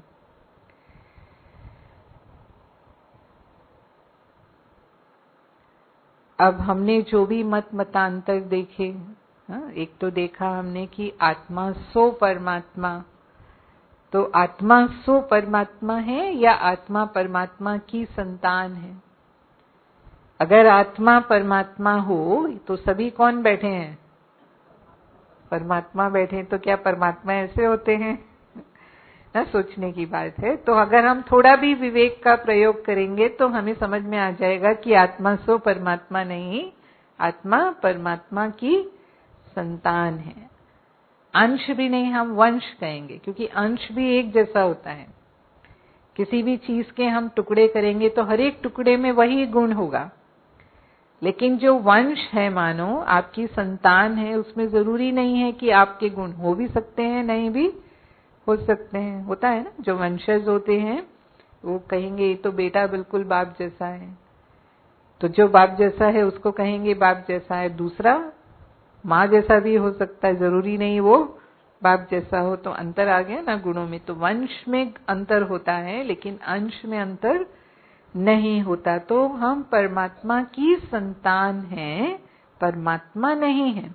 अब हमने जो भी मतांतर देखे, एक तो देखा हमने कि आत्मा सो परमात्मा, तो आत्मा सो परमात्मा है या आत्मा परमात्मा की संतान है। अगर आत्मा परमात्मा हो तो सभी कौन बैठे हैं, परमात्मा बैठे हैं। तो क्या परमात्मा ऐसे होते हैं ना, सोचने की बात है। तो अगर हम थोड़ा भी विवेक का प्रयोग करेंगे तो हमें समझ में आ जाएगा कि आत्मा सो परमात्मा नहीं, आत्मा परमात्मा की संतान है। अंश भी नहीं, हम वंश कहेंगे, क्योंकि अंश भी एक जैसा होता है। किसी भी चीज के हम टुकड़े करेंगे तो हर एक टुकड़े में वही गुण होगा, लेकिन जो वंश है, मानो आपकी संतान है, उसमें जरूरी नहीं है कि आपके गुण हो भी सकते हैं, नहीं भी हो सकते हैं। होता है ना, जो वंशज होते हैं वो कहेंगे ये तो बेटा बिल्कुल बाप जैसा है, तो जो बाप जैसा है उसको कहेंगे बाप जैसा है। दूसरा माँ जैसा भी हो सकता है, जरूरी नहीं वो बाप जैसा हो। तो अंतर आ गया ना गुणों में। तो वंश में अंतर होता है, लेकिन अंश में अंतर नहीं होता। तो हम परमात्मा की संतान हैं, परमात्मा नहीं है।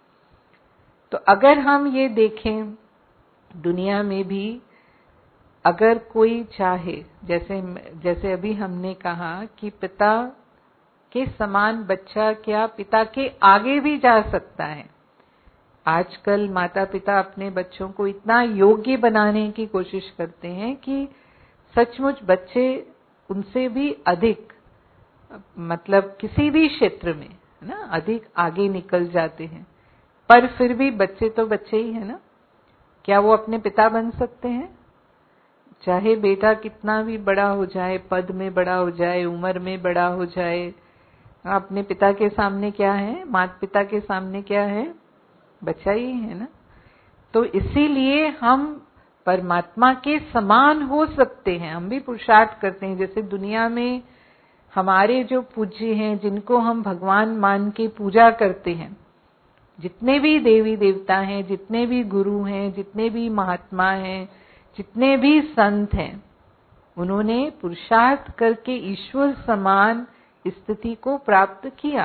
तो अगर हम ये देखें दुनिया में भी, अगर कोई चाहे, जैसे अभी हमने कहा कि पिता के समान बच्चा क्या पिता के आगे भी जा सकता है। आजकल माता पिता अपने बच्चों को इतना योग्य बनाने की कोशिश करते हैं कि सचमुच बच्चे उनसे भी अधिक, मतलब किसी भी क्षेत्र में ना अधिक आगे निकल जाते हैं। पर फिर भी बच्चे तो बच्चे ही है ना। क्या वो अपने पिता बन सकते हैं? चाहे बेटा कितना भी बड़ा हो जाए, पद में बड़ा हो जाए, उम्र में बड़ा हो जाए, अपने पिता के सामने क्या है, माता पिता के सामने क्या है, बच्चा ही है ना। तो इसीलिए हम परमात्मा के समान हो सकते हैं, हम भी पुरुषार्थ करते हैं। जैसे दुनिया में हमारे जो पूज्य हैं, जिनको हम भगवान मान के पूजा करते हैं, जितने भी देवी देवता हैं, जितने भी गुरु हैं, जितने भी महात्मा हैं, जितने भी संत हैं, उन्होंने पुरुषार्थ करके ईश्वर समान स्थिति को प्राप्त किया।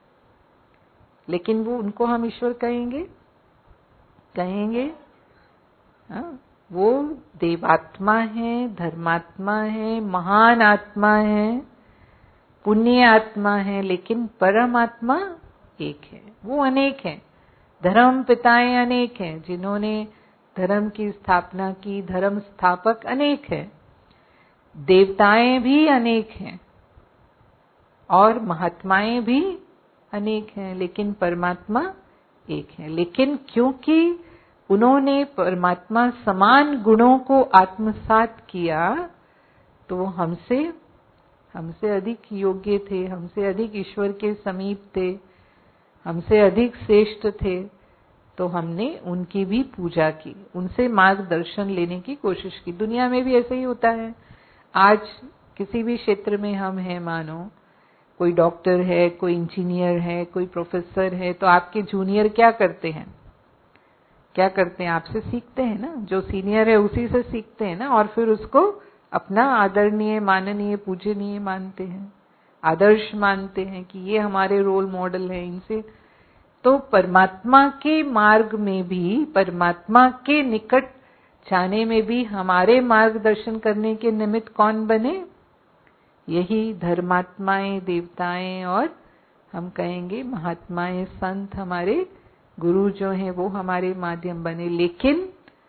लेकिन वो उनको हम ईश्वर कहेंगे? हाँ, वो देवात्मा है, धर्मात्मा है, महान आत्मा है, पुण्य आत्मा है, लेकिन परमात्मा एक है, वो अनेक है। धर्म पिताएं अनेक हैं, जिन्होंने धर्म की स्थापना की, धर्म स्थापक अनेक हैं, देवताएं भी अनेक हैं और महात्माएं भी अनेक हैं, लेकिन परमात्मा एक है। लेकिन क्योंकि उन्होंने परमात्मा समान गुणों को आत्मसात किया तो वो हमसे अधिक योग्य थे, हमसे अधिक ईश्वर के समीप थे, हमसे अधिक श्रेष्ठ थे, तो हमने उनकी भी पूजा की, उनसे मार्गदर्शन लेने की कोशिश की। दुनिया में भी ऐसे ही होता है। आज किसी भी क्षेत्र में हम हैं, मानो कोई डॉक्टर है, कोई इंजीनियर है, कोई प्रोफेसर है, तो आपके जूनियर क्या करते हैं? क्या करते हैं? आपसे सीखते हैं ना, जो सीनियर है उसी से सीखते हैं ना, और फिर उसको अपना आदरणीय, माननीय, पूजनीय मानते हैं, आदर्श मानते हैं कि ये हमारे रोल मॉडल है, इनसे। तो परमात्मा के मार्ग में भी, परमात्मा के निकट जाने में भी हमारे मार्गदर्शन करने के निमित्त कौन बने? यही धर्मात्माएं, देवताएं और हम कहेंगे महात्माएं, संत, हमारे गुरु जो हैं वो हमारे माध्यम बने। लेकिन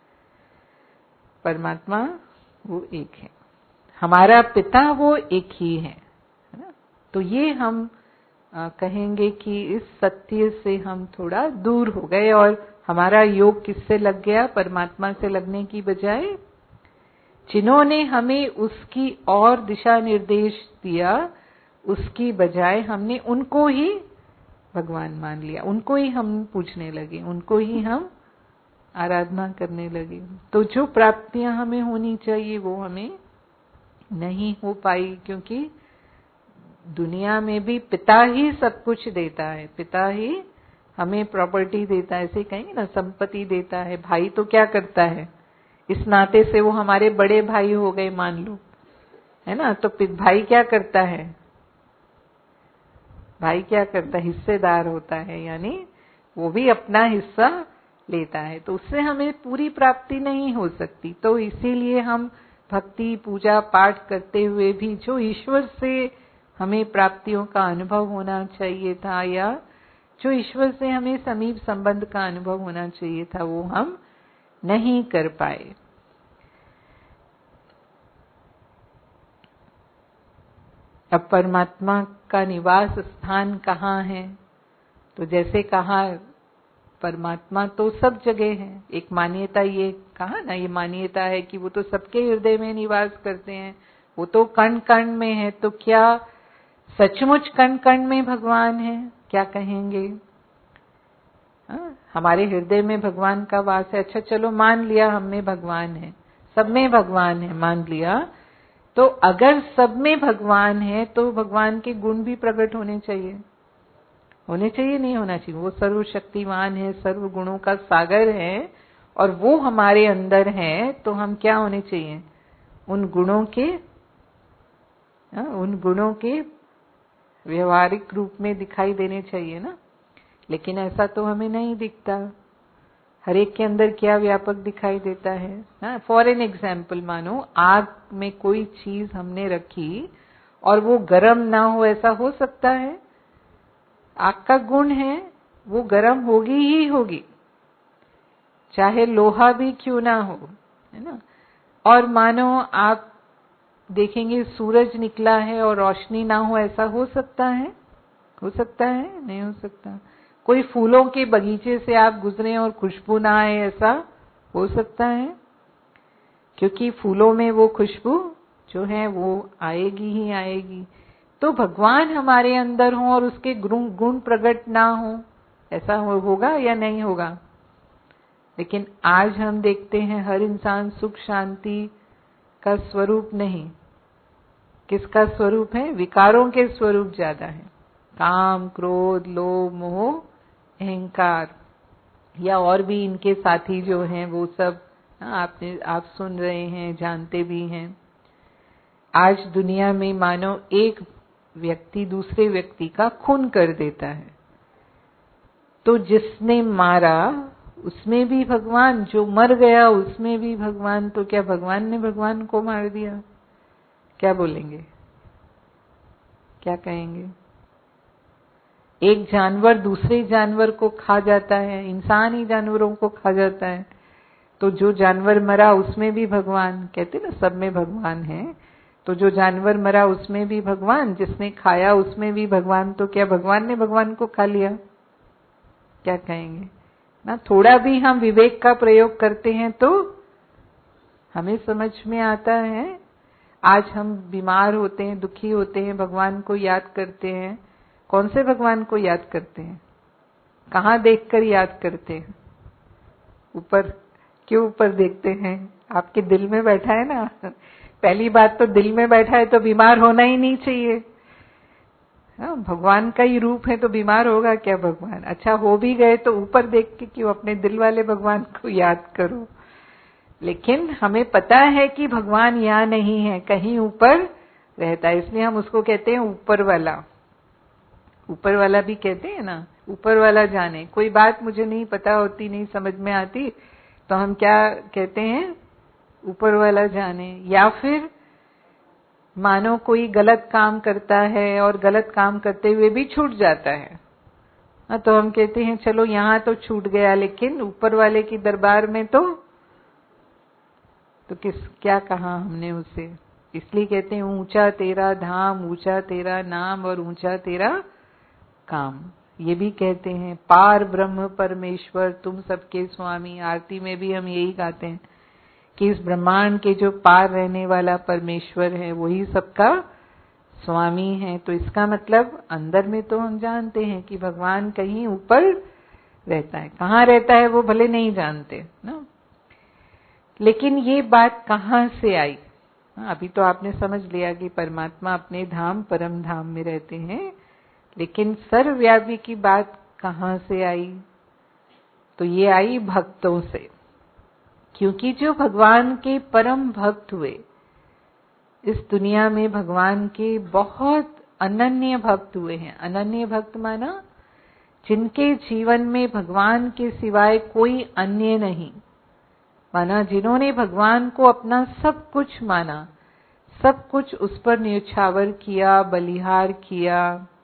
परमात्मा वो एक है, हमारा पिता वो एक ही है ना? तो ये हम कहेंगे कि इस सत्य से हम थोड़ा दूर हो गए और हमारा योग किससे लग गया? परमात्मा से लगने की बजाय जिन्होंने हमें उसकी और दिशा निर्देश दिया, उसकी बजाय हमने उनको ही भगवान मान लिया, उनको ही हम पूजने लगे, उनको ही हम आराधना करने लगे। तो जो प्राप्तियां हमें होनी चाहिए वो हमें नहीं हो पाई, क्योंकि दुनिया में भी पिता ही सब कुछ देता है, पिता ही हमें प्रॉपर्टी देता है, ऐसे कहेंगे ना, संपत्ति देता है। भाई तो क्या करता है? इस नाते से वो हमारे बड़े भाई हो गए, मान लो, है ना? तो भाई क्या करता है? भाई क्या करता है? हिस्सेदार होता है, यानी वो भी अपना हिस्सा लेता है। तो उससे हमें पूरी प्राप्ति नहीं हो सकती। तो इसीलिए हम भक्ति, पूजा, पाठ करते हुए भी जो ईश्वर से हमें प्राप्तियों का अनुभव होना चाहिए था, या जो ईश्वर से हमें समीप संबंध का अनुभव होना चाहिए था, वो हम नहीं कर पाए। अब परमात्मा का निवास स्थान कहाँ है? तो जैसे कहा, परमात्मा तो सब जगह है। एक मान्यता ये कहा ना, ये मान्यता है कि वो तो सबके हृदय में निवास करते हैं, वो तो कण कण में है। तो क्या सचमुच कण कण में भगवान है? क्या कहेंगे? हमारे हृदय में भगवान का वास है। अच्छा चलो, मान लिया हम में भगवान है, सब में भगवान है, मान लिया। तो अगर सब में भगवान है तो भगवान के गुण भी प्रकट होने चाहिए, होने चाहिए, नहीं होना चाहिए? वो सर्वशक्तिमान है, सर्व गुणों का सागर है, और वो हमारे अंदर है। तो हम क्या होने चाहिए? उन गुणों के व्यवहारिक रूप में दिखाई देने चाहिए ना। लेकिन ऐसा तो हमें नहीं दिखता। हर एक के अंदर क्या व्यापक दिखाई देता है? फॉर एन एग्जाम्पल, मानो आग में कोई चीज हमने रखी और वो गर्म ना हो, ऐसा हो सकता है? आग का गुण है, वो गर्म होगी ही होगी, चाहे लोहा भी क्यों ना हो, है ना? और मानो आप देखेंगे सूरज निकला है और रोशनी ना हो, ऐसा हो सकता है? हो सकता है? नहीं हो सकता। कोई फूलों के बगीचे से आप गुजरे और खुशबू ना आए, ऐसा हो सकता है? क्योंकि फूलों में वो खुशबू जो है वो आएगी ही आएगी। तो भगवान हमारे अंदर हो और उसके गुण प्रकट ना हो, ऐसा होगा या नहीं होगा? लेकिन आज हम देखते हैं हर इंसान सुख शांति का स्वरूप नहीं, किसका स्वरूप है? विकारों के स्वरूप ज्यादा है। काम, क्रोध, लोभ, मोह, अहंकार, या और भी इनके साथी जो हैं वो सब आप सुन रहे हैं, जानते भी हैं। आज दुनिया में मानो एक व्यक्ति दूसरे व्यक्ति का खून कर देता है, तो जिसने मारा उसमें भी भगवान, जो मर गया उसमें भी भगवान। तो क्या भगवान ने भगवान को मार दिया? क्या बोलेंगे? क्या कहेंगे? एक जानवर दूसरे जानवर को खा जाता है, इंसान ही जानवरों को खा जाता है, तो जो जानवर मरा उसमें भी भगवान, कहते ना सब में भगवान है, तो जो जानवर मरा उसमें भी भगवान, जिसने खाया उसमें भी भगवान, तो क्या भगवान ने भगवान को खा लिया? क्या कहेंगे ना? थोड़ा भी हम विवेक का प्रयोग करते हैं तो हमें समझ में आता है। आज हम बीमार होते हैं, दुखी होते हैं, भगवान को याद करते हैं। कौन से भगवान को याद करते हैं? कहाँ देखकर याद करते हैं? ऊपर। क्यों ऊपर देखते हैं? आपके दिल में बैठा है ना। पहली बात तो दिल में बैठा है तो बीमार होना ही नहीं चाहिए। भगवान का ही रूप है तो बीमार होगा क्या भगवान? अच्छा, हो भी गए तो ऊपर देख के क्यों? अपने दिल वाले भगवान को याद करो। लेकिन हमें पता है कि भगवान यहाँ नहीं है, कहीं ऊपर रहता है, इसलिए हम उसको कहते हैं ऊपर वाला। ऊपर वाला भी कहते हैं ना, ऊपर वाला जाने। कोई बात मुझे नहीं पता होती, नहीं समझ में आती, तो हम क्या कहते हैं? ऊपर वाला जाने। या फिर मानो कोई गलत काम करता है और गलत काम करते हुए भी छूट जाता है, तो हम कहते हैं चलो यहाँ तो छूट गया, लेकिन ऊपर वाले की दरबार में तो क्या कहा हमने उसे? इसलिए कहते हैं ऊंचा तेरा धाम, ऊंचा तेरा नाम और ऊंचा तेरा काम। ये भी कहते हैं पार ब्रह्म परमेश्वर तुम सबके स्वामी। आरती में भी हम यही गाते हैं कि इस ब्रह्मांड के जो पार रहने वाला परमेश्वर है वही सबका स्वामी है। तो इसका मतलब अंदर में तो हम जानते हैं कि भगवान कहीं ऊपर रहता है। कहाँ रहता है वो भले नहीं जानते ना, लेकिन ये बात कहाँ से आई? अभी तो आपने समझ लिया कि परमात्मा अपने धाम परम धाम में रहते हैं, लेकिन सर्वव्यापी की बात कहाँ से आई? तो ये आई भक्तों से। क्योंकि जो भगवान के परम भक्त हुए, इस दुनिया में भगवान के बहुत अनन्य भक्त हुए हैं। अनन्य भक्त माना जिनके जीवन में भगवान के सिवाय कोई अन्य नहीं, माना जिन्होंने भगवान को अपना सब कुछ माना, सब कुछ उस पर न्यौछावर किया, बलिहार किया।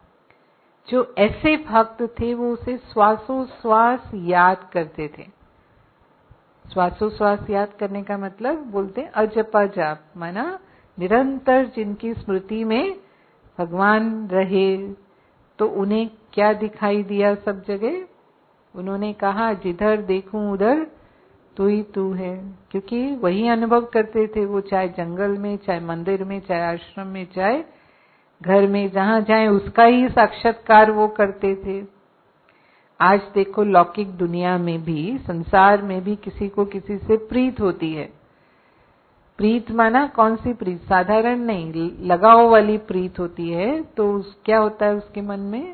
जो ऐसे भक्त थे वो उसे श्वासोश्वास याद करते थे। श्वासोश्वास याद करने का मतलब बोलते हैं अजपा जाप, माना निरंतर जिनकी स्मृति में भगवान रहे। तो उन्हें क्या दिखाई दिया सब जगह? उन्होंने कहा जिधर देखूं उधर तू ही तू है, क्योंकि वही अनुभव करते थे वो, चाहे जंगल में, चाहे मंदिर में, चाहे आश्रम में, चाहे घर में, जहां जाए उसका ही साक्षात्कार वो करते थे। आज देखो लौकिक दुनिया में भी, संसार में भी किसी को किसी से प्रीत होती है। प्रीत माना कौन सी प्रीत? साधारण नहीं, लगाव वाली प्रीत होती है। तो क्या होता है उसके मन में?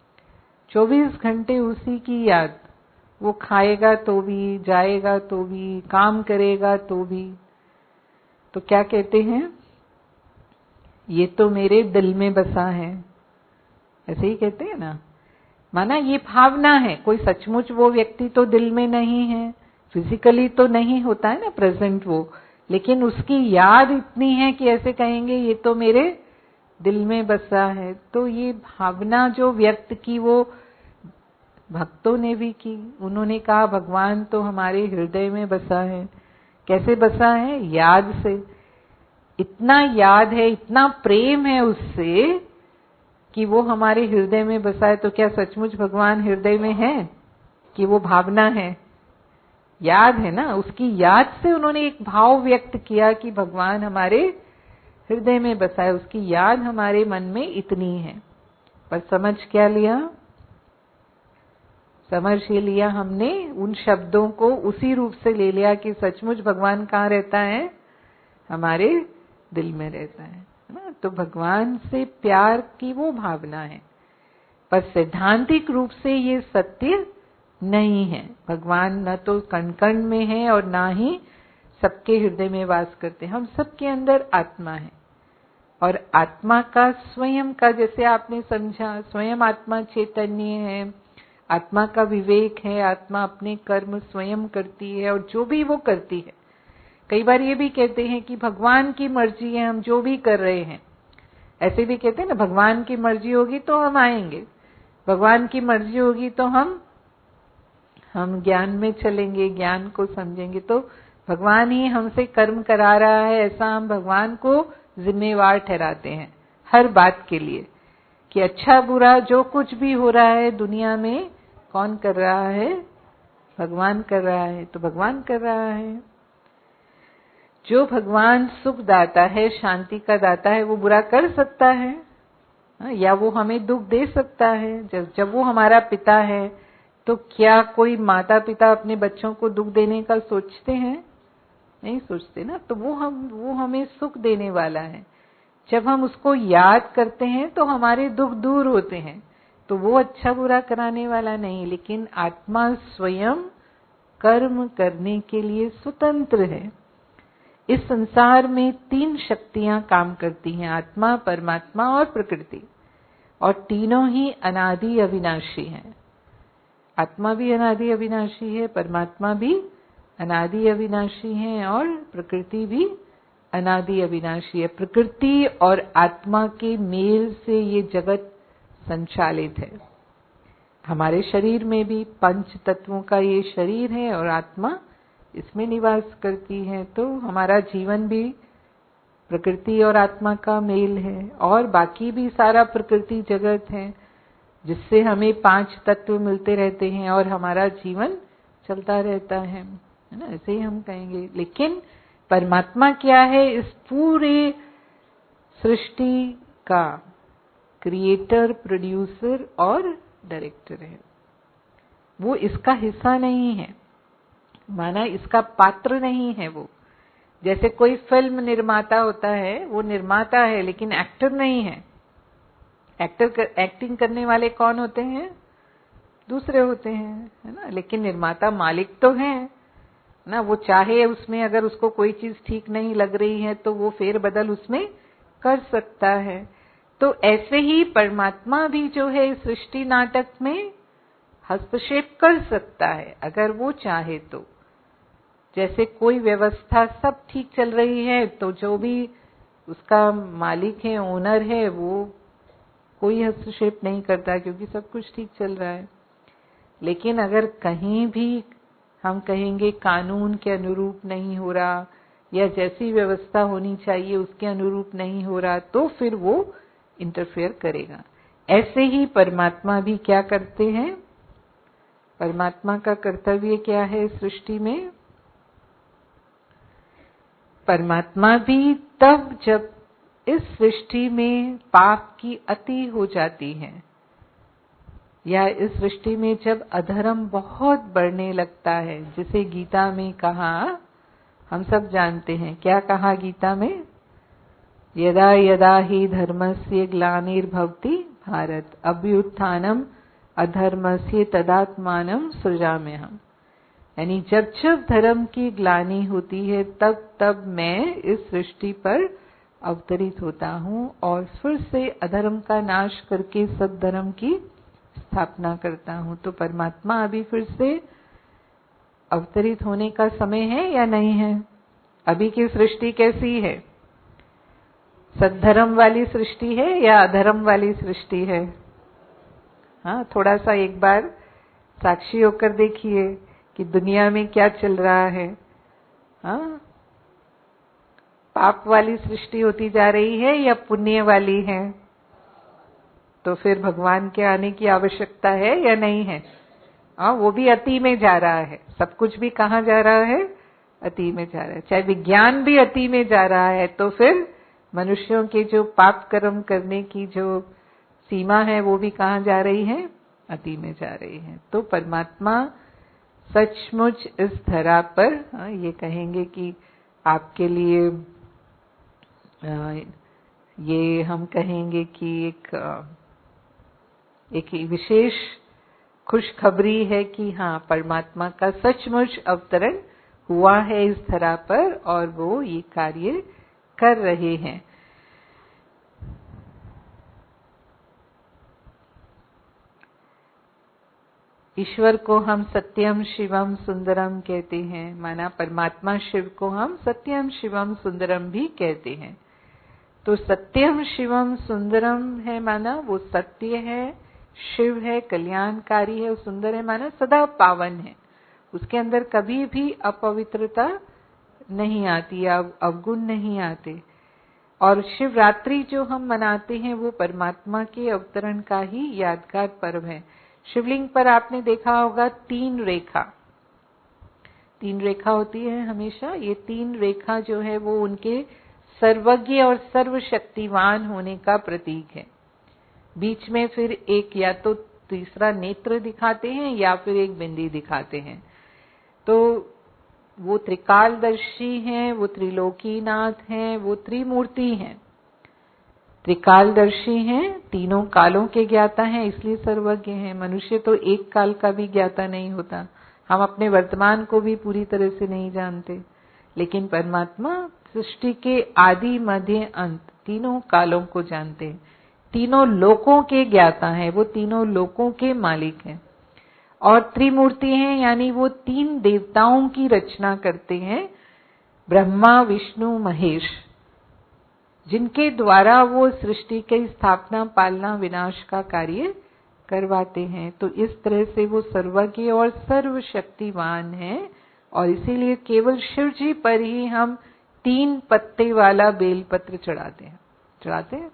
24 घंटे उसी की याद। वो खाएगा तो भी, जाएगा तो भी, काम करेगा तो भी। तो क्या कहते हैं? ये तो मेरे दिल में बसा है, ऐसे ही कहते हैं ना। माना ये भावना है, कोई सचमुच वो व्यक्ति तो दिल में नहीं है, फिजिकली तो नहीं होता है ना प्रेजेंट वो, लेकिन उसकी याद इतनी है कि ऐसे कहेंगे ये तो मेरे दिल में बसा है। तो ये भावना जो व्यक्त की वो भक्तों ने भी की। उन्होंने कहा भगवान तो हमारे हृदय में बसा है। कैसे बसा है? याद से। इतना याद है, इतना प्रेम है उससे कि वो हमारे हृदय में बसा है। तो क्या सचमुच भगवान हृदय में है कि वो भावना है? याद है ना। उसकी याद से उन्होंने एक भाव व्यक्त किया कि भगवान हमारे हृदय में बसा है। उसकी याद हमारे मन में इतनी है। पर समझ क्या लिया? समझ ये लिया हमने उन शब्दों को उसी रूप से ले लिया कि सचमुच भगवान कहाँ रहता है? हमारे दिल में रहता है ना। तो भगवान से प्यार की वो भावना है, पर सैद्धांतिक रूप से ये सत्य नहीं है। भगवान न तो कण कण में है और ना ही सबके हृदय में वास करते। हम सबके अंदर आत्मा है, और आत्मा का स्वयं का, जैसे आपने समझा, स्वयं आत्मा चैतन्य है, आत्मा का विवेक है, आत्मा अपने कर्म स्वयं करती है और जो भी वो करती है। कई बार ये भी कहते हैं कि भगवान की मर्जी है, हम जो भी कर रहे हैं। ऐसे भी कहते हैं ना, भगवान की मर्जी होगी तो हम आएंगे, भगवान की मर्जी होगी तो हम हम ज्ञान में चलेंगे, ज्ञान को समझेंगे, तो भगवान ही हमसे कर्म करा रहा है, ऐसा हम भगवान को जिम्मेवार ठहराते हैं हर बात के लिए, कि अच्छा बुरा जो कुछ भी हो रहा है दुनिया में कौन कर रहा है? भगवान कर रहा है। तो भगवान कर रहा है। जो भगवान सुख दाता है, शांति का दाता है, वो बुरा कर सकता है या वो हमें दुख दे सकता है। जब वो हमारा पिता है तो क्या कोई माता पिता अपने बच्चों को दुख देने का सोचते हैं? नहीं सोचते ना। तो वो हमें सुख देने वाला है। जब हम उसको याद करते हैं तो हमारे दुख दूर होते हैं। तो वो अच्छा बुरा कराने वाला नहीं, लेकिन आत्मा स्वयं कर्म करने के लिए स्वतंत्र है। इस संसार में 3 शक्तियां काम करती हैं, आत्मा, परमात्मा और प्रकृति, और तीनों ही अनादि अविनाशी हैं। आत्मा भी अनादि अविनाशी है, परमात्मा भी अनादि अविनाशी है, और प्रकृति भी अनादि अविनाशी है। प्रकृति और आत्मा के मेल से ये जगत संचालित है। हमारे शरीर में भी 5 तत्वों का ये शरीर है और आत्मा इसमें निवास करती है। तो हमारा जीवन भी प्रकृति और आत्मा का मेल है, और बाकी भी सारा प्रकृति जगत है जिससे हमें 5 तत्व मिलते रहते हैं और हमारा जीवन चलता रहता है ना, ऐसे ही हम कहेंगे। लेकिन परमात्मा क्या है? इस पूरे सृष्टि का क्रिएटर, प्रोड्यूसर और डायरेक्टर है। वो इसका हिस्सा नहीं है, माना इसका पात्र नहीं है। वो जैसे कोई फिल्म निर्माता होता है, वो निर्माता है लेकिन एक्टर नहीं है। एक्टिंग करने वाले कौन होते हैं? दूसरे होते हैं, है ना। लेकिन निर्माता मालिक तो है ना। वो चाहे उसमें अगर उसको कोई चीज ठीक नहीं लग रही है तो वो फेर बदल उसमें कर सकता है। तो ऐसे ही परमात्मा भी जो है सृष्टि नाटक में हस्तक्षेप कर सकता है अगर वो चाहे तो। जैसे कोई व्यवस्था सब ठीक चल रही है तो जो भी उसका मालिक है, ओनर है, वो कोई हस्तक्षेप नहीं करता क्योंकि सब कुछ ठीक चल रहा है। लेकिन अगर कहीं भी हम कहेंगे कानून के अनुरूप नहीं हो रहा या जैसी व्यवस्था होनी चाहिए उसके अनुरूप नहीं हो रहा, तो फिर वो इंटरफेयर करेगा। ऐसे ही परमात्मा भी क्या करते हैं? परमात्मा का कर्तव्य क्या है सृष्टि में? परमात्मा भी तब जब इस सृष्टि में पाप की अति हो जाती है या इस सृष्टि में जब अधर्म बहुत बढ़ने लगता है, जिसे गीता में कहा, हम सब जानते हैं क्या कहा गीता में? यदा यदा ही धर्मस्य ग्लानिर्भवति भारत अभ्युत्थानम अधर्मस्य तदात्मानं सृजाम्यहम्। यानी जब जब धर्म की ग्लानि होती है तब तब मैं इस सृष्टि पर अवतरित होता हूँ और फिर से अधर्म का नाश करके सद्धर्म की स्थापना करता हूँ। तो परमात्मा अभी फिर से अवतरित होने का समय है या नहीं है? अभी की सृष्टि कैसी है? सद्धर्म वाली सृष्टि है या अधर्म वाली सृष्टि है? हाँ, थोड़ा सा एक बार साक्षी होकर देखिए कि दुनिया में क्या चल रहा है। हाँ, पाप वाली सृष्टि होती जा रही है या पुण्य वाली है? तो फिर भगवान के आने की आवश्यकता है या नहीं है? हाँ, वो भी अति में जा रहा है। सब कुछ भी कहाँ जा रहा है? अति में जा रहा है। चाहे विज्ञान भी अति में जा रहा है तो फिर मनुष्यों के जो पाप कर्म करने की जो सीमा है वो भी कहाँ जा रही है? अति में जा रही है। तो परमात्मा सचमुच इस धरा पर, ये कहेंगे कि आपके लिए ये हम कहेंगे कि एक विशेष खुशखबरी है कि हाँ, परमात्मा का सचमुच अवतरण हुआ है इस धरा पर और वो ये कार्य कर रहे हैं। ईश्वर को हम सत्यम शिवम सुंदरम कहते हैं, माना परमात्मा शिव को हम सत्यम शिवम सुंदरम भी कहते हैं। तो सत्यम शिवम सुंदरम है माना वो सत्य है, शिव है, कल्याणकारी है, सुंदर है माना सदा पावन है। उसके अंदर कभी भी अपवित्रता नहीं आती, अवगुण नहीं आते। और शिवरात्रि जो हम मनाते हैं वो परमात्मा के अवतरण का ही यादगार पर्व है। शिवलिंग पर आपने देखा होगा 3 रेखा होती है हमेशा। ये 3 रेखा जो है वो उनके सर्वज्ञ और सर्वशक्तिवान होने का प्रतीक है। बीच में फिर एक या तो तीसरा नेत्र दिखाते हैं या फिर एक बिंदी दिखाते हैं। तो वो त्रिकालदर्शी हैं, वो त्रिलोकीनाथ हैं, वो त्रिमूर्ति हैं। त्रिकालदर्शी हैं, तीनों कालों के ज्ञाता हैं, इसलिए सर्वज्ञ हैं। मनुष्य तो एक काल का भी ज्ञाता नहीं होता। हम अपने वर्तमान को भी पूरी तरह से नहीं जानते, लेकिन परमात्मा सृष्टि के आदि मध्य अंत तीनों कालों को जानते हैं। तीनों लोकों के ज्ञाता हैं, वो तीनों लोकों के मालिक हैं। और त्रिमूर्ति हैं, यानी वो 3 देवताओं की रचना करते हैं, ब्रह्मा विष्णु महेश, जिनके द्वारा वो सृष्टि की स्थापना पालना विनाश का कार्य करवाते हैं। तो इस तरह से वो सर्वज्ञ और सर्वशक्तिवान हैं। और इसीलिए केवल शिव जी पर ही हम 3 पत्ते वाला बेलपत्र चढ़ाते हैं।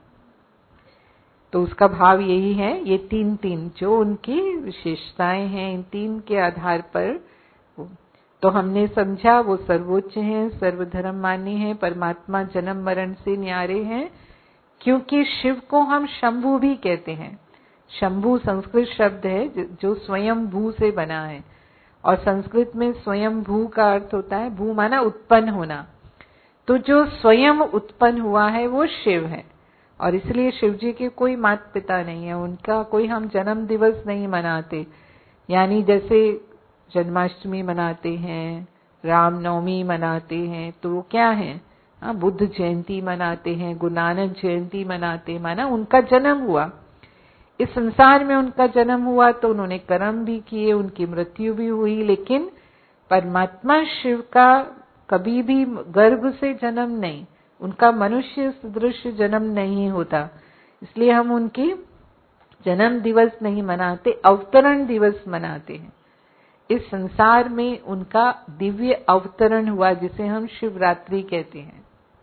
तो उसका भाव यही है, ये 3 जो उनकी विशेषताएं हैं, इन 3 के आधार पर तो हमने समझा वो सर्वोच्च हैं, सर्वधर्म मान्य हैं, परमात्मा जन्म मरण से न्यारे हैं। क्योंकि शिव को हम शंभु भी कहते हैं। शंभु संस्कृत शब्द है जो स्वयं भू से बना है। और संस्कृत में स्वयं भू का अर्थ होता है, भू माना उत्पन्न होना। तो जो स्वयं उत्पन्न हुआ है वो शिव है। और इसलिए शिव जी के कोई माता पिता नहीं है, उनका कोई हम जन्म दिवस नहीं मनाते। यानी जैसे जन्माष्टमी मनाते हैं, रामनवमी मनाते हैं, तो वो क्या है, बुद्ध जयंती मनाते हैं, गुरु नानक जयंती मनाते हैं, माना उनका जन्म हुआ। इस संसार में उनका जन्म हुआ तो उन्होंने कर्म भी किए, उनकी मृत्यु भी हुई। लेकिन परमात्मा शिव का कभी भी गर्भ से जन्म नहीं, उनका मनुष्य सदृश जन्म नहीं होता। इसलिए हम उनकी जन्म दिवस नहीं मनाते, अवतरण दिवस मनाते हैं। इस संसार में उनका दिव्य अवतरण हुआ, जिसे हम शिवरात्रि कहते हैं।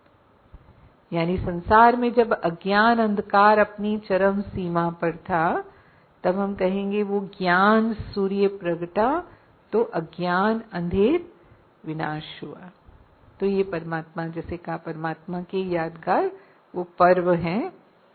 यानी संसार में जब अज्ञान अंधकार अपनी चरम सीमा पर था, तब हम कहेंगे वो ज्ञान सूर्य प्रगटा, तो अज्ञान अंधेर विनाश हुआ। तो ये परमात्मा, जैसे कहा, परमात्मा के यादगार वो पर्व हैं।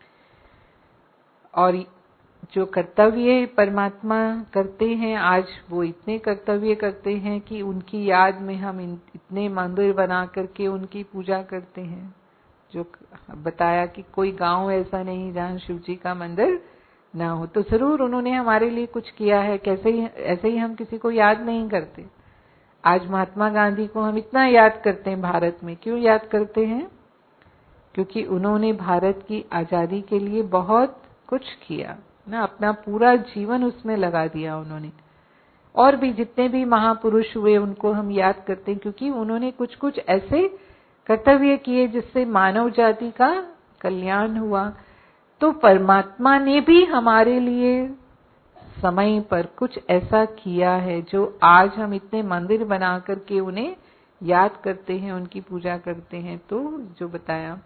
और जो कर्तव्य परमात्मा करते हैं, आज वो इतने कर्तव्य करते हैं कि उनकी याद में हम इतने मंदिर बना करके उनकी पूजा करते हैं। जो बताया कि कोई गांव ऐसा नहीं जहां शिव जी का मंदिर ना हो। तो जरूर उन्होंने हमारे लिए कुछ किया है। ऐसे ही हम किसी को याद नहीं करते। आज महात्मा गांधी को हम इतना याद करते हैं भारत में। क्यों याद करते हैं? क्योंकि उन्होंने भारत की आजादी के लिए बहुत कुछ किया ना, अपना पूरा जीवन उसमें लगा दिया उन्होंने। और भी जितने भी महापुरुष हुए उनको हम याद करते हैं, क्योंकि उन्होंने कुछ कुछ ऐसे कर्तव्य किए जिससे मानव जाति का कल्याण हुआ। तो परमात्मा ने भी हमारे लिए समय पर कुछ ऐसा किया है जो आज हम इतने मंदिर बना करके उन्हें याद करते हैं, उनकी पूजा करते हैं। तो जो बताया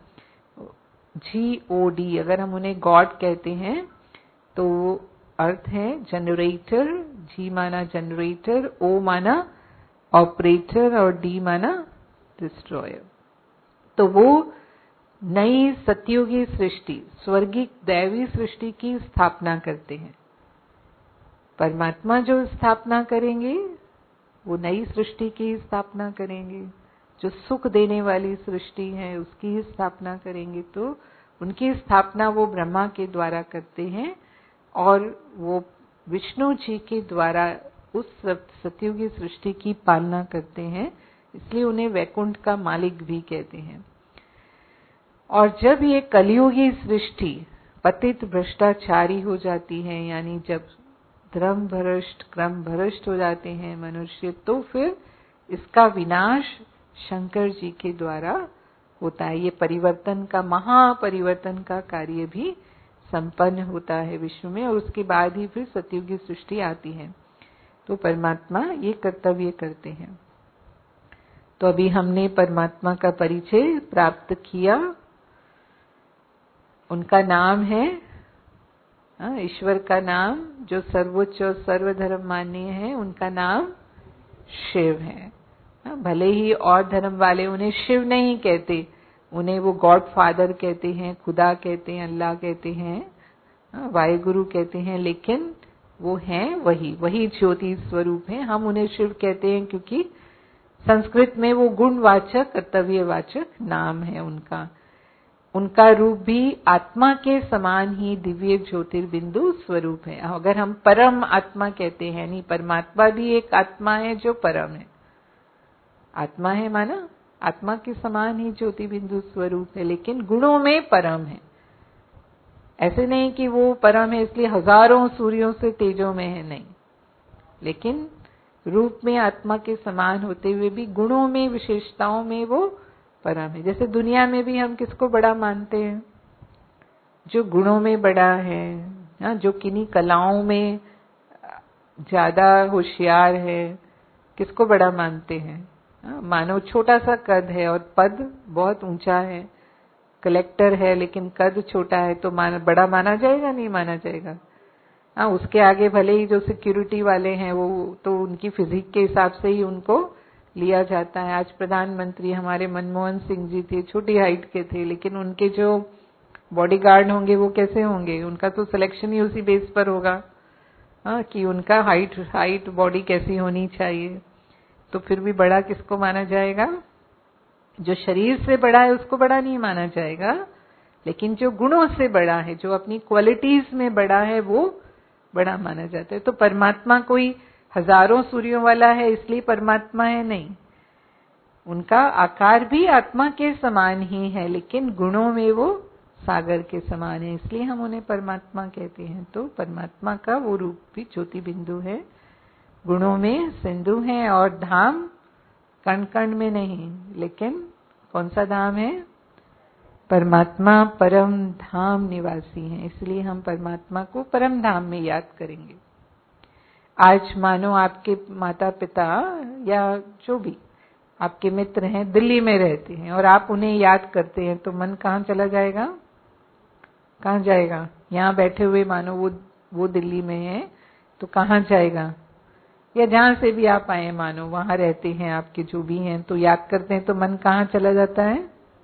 GOD, अगर हम उन्हें गॉड कहते हैं तो अर्थ है जनरेटर। G माना जनरेटर, O माना ऑपरेटर और D माना डिस्ट्रॉयर। तो वो नई सतयुगी सृष्टि, स्वर्गिक दैवी सृष्टि की स्थापना करते हैं। परमात्मा जो स्थापना करेंगे वो नई सृष्टि की स्थापना करेंगे। जो सुख देने वाली सृष्टि है उसकी ही स्थापना करेंगे। तो उनकी स्थापना वो ब्रह्मा के द्वारा करते हैं और वो विष्णु जी के द्वारा उस सतयुगी सृष्टि की पालना करते हैं। इसलिए उन्हें वैकुंठ का मालिक भी कहते हैं। और जब ये कलियुगी सृष्टि पतित भ्रष्टाचारी हो जाती है, यानी जब धर्म भ्रष्ट क्रम भ्रष्ट हो जाते हैं मनुष्य, तो फिर इसका विनाश शंकर जी के द्वारा होता है। ये परिवर्तन का, महापरिवर्तन का कार्य भी संपन्न होता है विश्व में, और उसके बाद ही फिर सतयुगी सृष्टि आती है। तो परमात्मा ये कर्तव्य करते हैं। तो अभी हमने परमात्मा का परिचय प्राप्त किया। उनका नाम है, ईश्वर का नाम जो सर्वोच्च और सर्वधर्म मान्य है, उनका नाम शिव है। भले ही और धर्म वाले उन्हें शिव नहीं कहते, उन्हें वो गॉड फादर कहते हैं, खुदा कहते हैं, अल्लाह कहते हैं, वाहिगुरु कहते हैं, लेकिन वो हैं वही ज्योति स्वरूप है। हम उन्हें शिव कहते हैं क्योंकि संस्कृत में वो गुणवाचक, कर्तव्यवाचक नाम है उनका। उनका रूप भी आत्मा के समान ही दिव्य ज्योतिर्बिंदु स्वरूप है। अगर हम परम आत्मा कहते हैं, नहीं, परमात्मा भी एक आत्मा है जो परम है। आत्मा है माना आत्मा के समान ही ज्योतिर्बिंदु स्वरूप है, लेकिन गुणों में परम है। ऐसे नहीं कि वो परम है इसलिए हजारों सूर्यों से तेजों में है, नहीं, लेकिन रूप में आत्मा के समान होते हुए भी गुणों में, विशेषताओं में वो परम है। जैसे दुनिया में भी हम किसको बड़ा मानते हैं? जो गुणों में बड़ा है, जो किन्हीं कलाओं में ज्यादा होशियार है, किसको बड़ा मानते हैं? मानो छोटा सा कद है और पद बहुत ऊंचा है, कलेक्टर है लेकिन कद छोटा है, तो बड़ा माना जाएगा? नहीं माना जाएगा। उसके आगे भले ही जो सिक्योरिटी वाले हैं वो तो उनकी फिजिक के हिसाब से ही उनको लिया जाता है। आज प्रधानमंत्री हमारे मनमोहन सिंह जी थे, छोटी हाइट के थे, लेकिन उनके जो बॉडीगार्ड होंगे वो कैसे होंगे? उनका तो सिलेक्शन ही उसी बेस पर होगा कि उनका हाइट बॉडी कैसी होनी चाहिए। तो फिर भी बड़ा किसको माना जाएगा? जो शरीर से बड़ा है उसको बड़ा नहीं माना जाएगा, लेकिन जो गुणों से बड़ा है, जो अपनी क्वालिटीज में बड़ा है, वो बड़ा माना जाता है। तो परमात्मा कोई हजारों सूर्यों वाला है इसलिए परमात्मा है? नहीं, उनका आकार भी आत्मा के समान ही है, लेकिन गुणों में वो सागर के समान है, इसलिए हम उन्हें परमात्मा कहते हैं। तो परमात्मा का वो रूप भी ज्योति बिंदु है, गुणों में सिंधु है, और धाम कण कण में नहीं, लेकिन कौन सा धाम है? परमात्मा परम धाम निवासी हैं, इसलिए हम परमात्मा को परम धाम में याद करेंगे। आज मानो आपके माता पिता या जो भी आपके मित्र हैं दिल्ली में रहते हैं और आप उन्हें याद करते हैं, तो मन कहाँ चला जाएगा? कहाँ जाएगा? यहाँ बैठे हुए मानो वो दिल्ली में है तो कहाँ जाएगा? या जहां से भी आप आए मानो वहां रहते हैं आपके जो भी हैं, तो याद करते हैं तो मन कहाँ चला जाता है?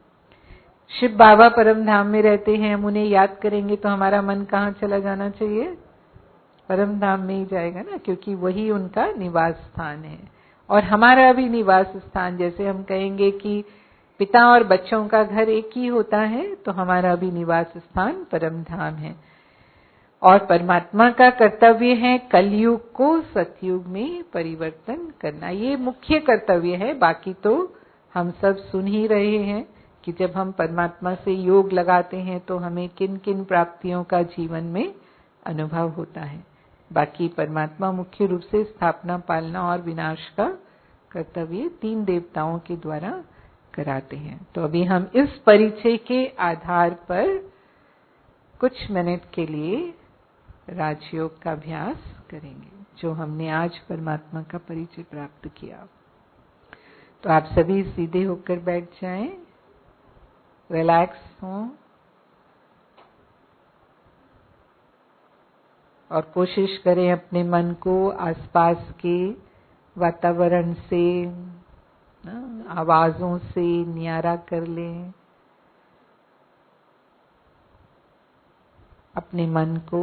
शिव बाबा परम धाम में रहते हैं, हम उन्हें याद करेंगे तो हमारा मन कहाँ चला जाना चाहिए? परम धाम में ही जाएगा ना, क्योंकि वही उनका निवास स्थान है। और हमारा भी निवास स्थान, जैसे हम कहेंगे कि पिता और बच्चों का घर एक ही होता है, तो हमारा भी निवास स्थान परम धाम है। और परमात्मा का कर्तव्य है कलयुग को सतयुग में परिवर्तन करना, ये मुख्य कर्तव्य है। बाकी तो हम सब सुन ही रहे हैं कि जब हम परमात्मा से योग लगाते हैं तो हमें किन किन प्राप्तियों का जीवन में अनुभव होता है। बाकी परमात्मा मुख्य रूप से स्थापना, पालना और विनाश का कर्तव्य तीन देवताओं के द्वारा कराते हैं। तो अभी हम इस परिचय के आधार पर कुछ मिनट के लिए राजयोग का अभ्यास करेंगे, जो हमने आज परमात्मा का परिचय प्राप्त किया। तो आप सभी सीधे होकर बैठ जाएं, रिलैक्स हों और कोशिश करें अपने मन को आसपास के वातावरण से, आवाजों से न्यारा कर लें। अपने मन को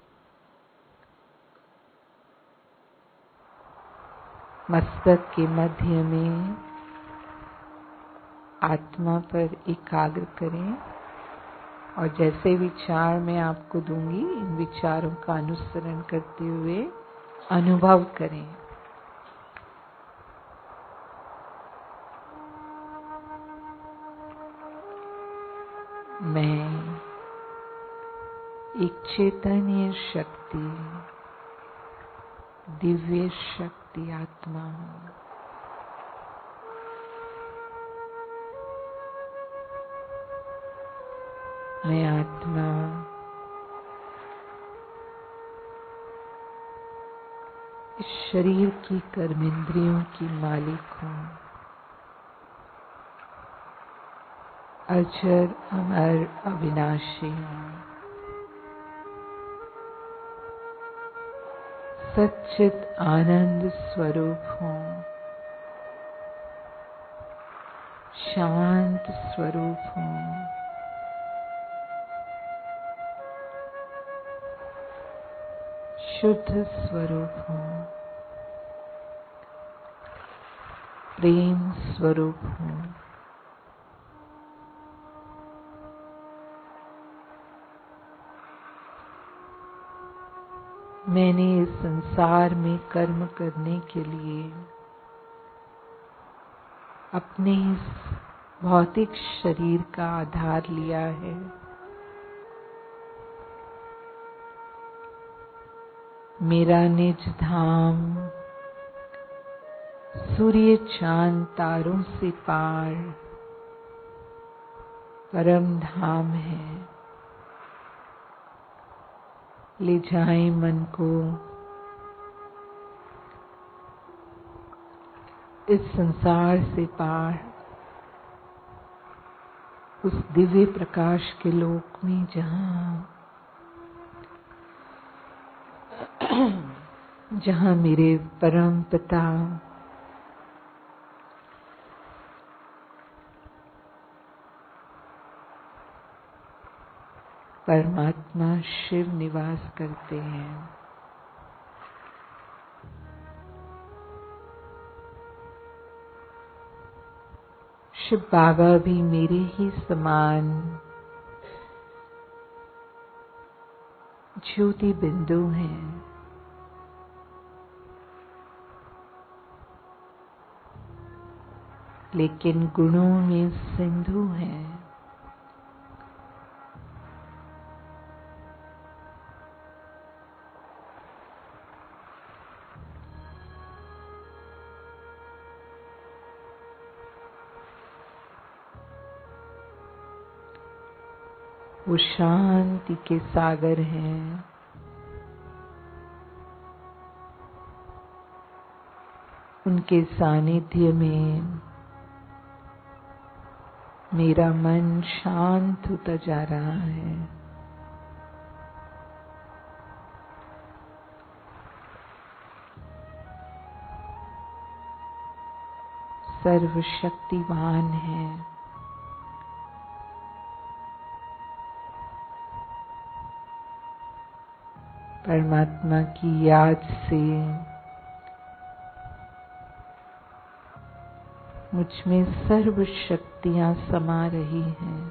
मस्तक के मध्य में आत्मा पर एकाग्र करें और जैसे विचार मैं आपको दूंगी, इन विचारों का अनुसरण करते हुए अनुभव करें। मैं एक चैतन्य शक्ति, दिव्य शक्ति आत्मा हूं। मैं आत्मा इस शरीर की कर्मेंद्रियों की मालिक हूँ। अजर अमर अविनाशी हूँ। सच्चित आनंद स्वरूप हूँ। शांत स्वरूप हूँ। शुद्ध स्वरूप हूँ। प्रेम स्वरूप हूँ। मैंने इस संसार में कर्म करने के लिए अपने इस भौतिक शरीर का आधार लिया है। मेरा निज धाम सूर्य चांद तारों से पार परम धाम है। ले जाए मन को इस संसार से पार उस दिव्य प्रकाश के लोक में जहाँ मेरे परम पिता परमात्मा शिव निवास करते हैं। शिव बाबा भी मेरे ही समान ज्योति बिंदु हैं। लेकिन गुणों में सिंधु हैं। वो शांति के सागर हैं। उनके सानिध्य में मेरा मन शांत होता जा रहा है। सर्वशक्तिवान है। परमात्मा की याद से मुझ में सर्व शक्तियां समा रही हैं।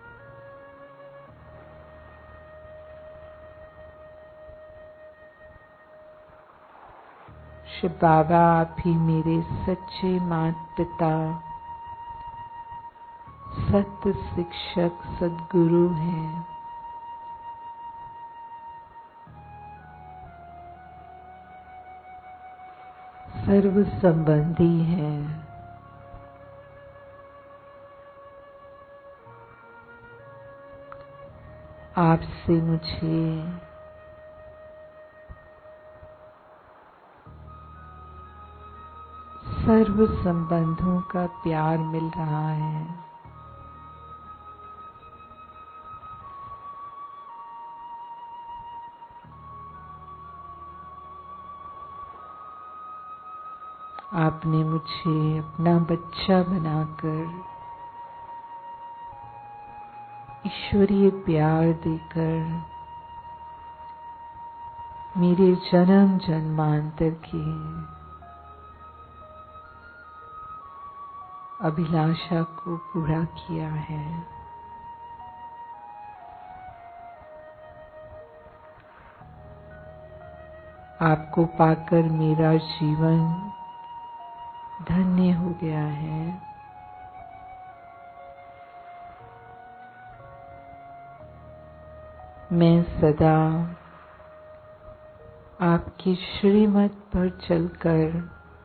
शिव बाबा आप ही मेरे सच्चे माता पिता, सत्य शिक्षक, सद्गुरु हैं। सर्व संबंधी हैं। आपसे मुझे सर्व संबंधों का प्यार मिल रहा है। आपने मुझे अपना बच्चा बनाकर ईश्वरीय प्यार देकर मेरे जन्म जन्मांतर की अभिलाषा को पूरा किया है। आपको पाकर मेरा जीवन धन्य हो गया है। मैं सदा आपकी श्रीमत पर चलकर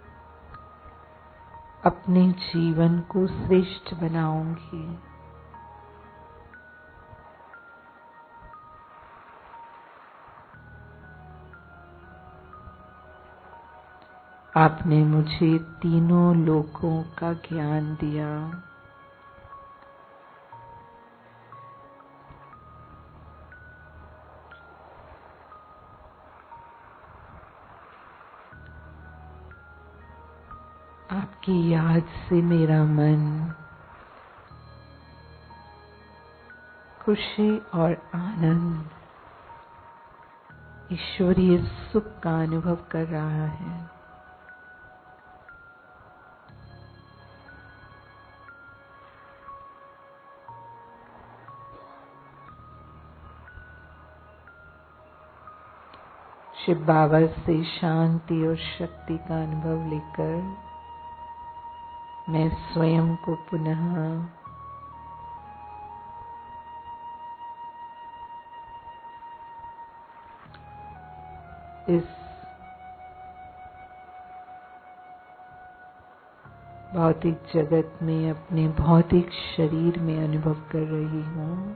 अपने जीवन को श्रेष्ठ बनाऊंगी। आपने मुझे तीनों लोकों का ज्ञान दिया। आपकी याद से मेरा मन खुशी और आनंद, ईश्वरीय सुख का अनुभव कर रहा है। शिव बाबा से शांति और शक्ति का अनुभव लेकर मैं स्वयं को पुनः इस भौतिक जगत में अपने भौतिक शरीर में अनुभव कर रही हूँ,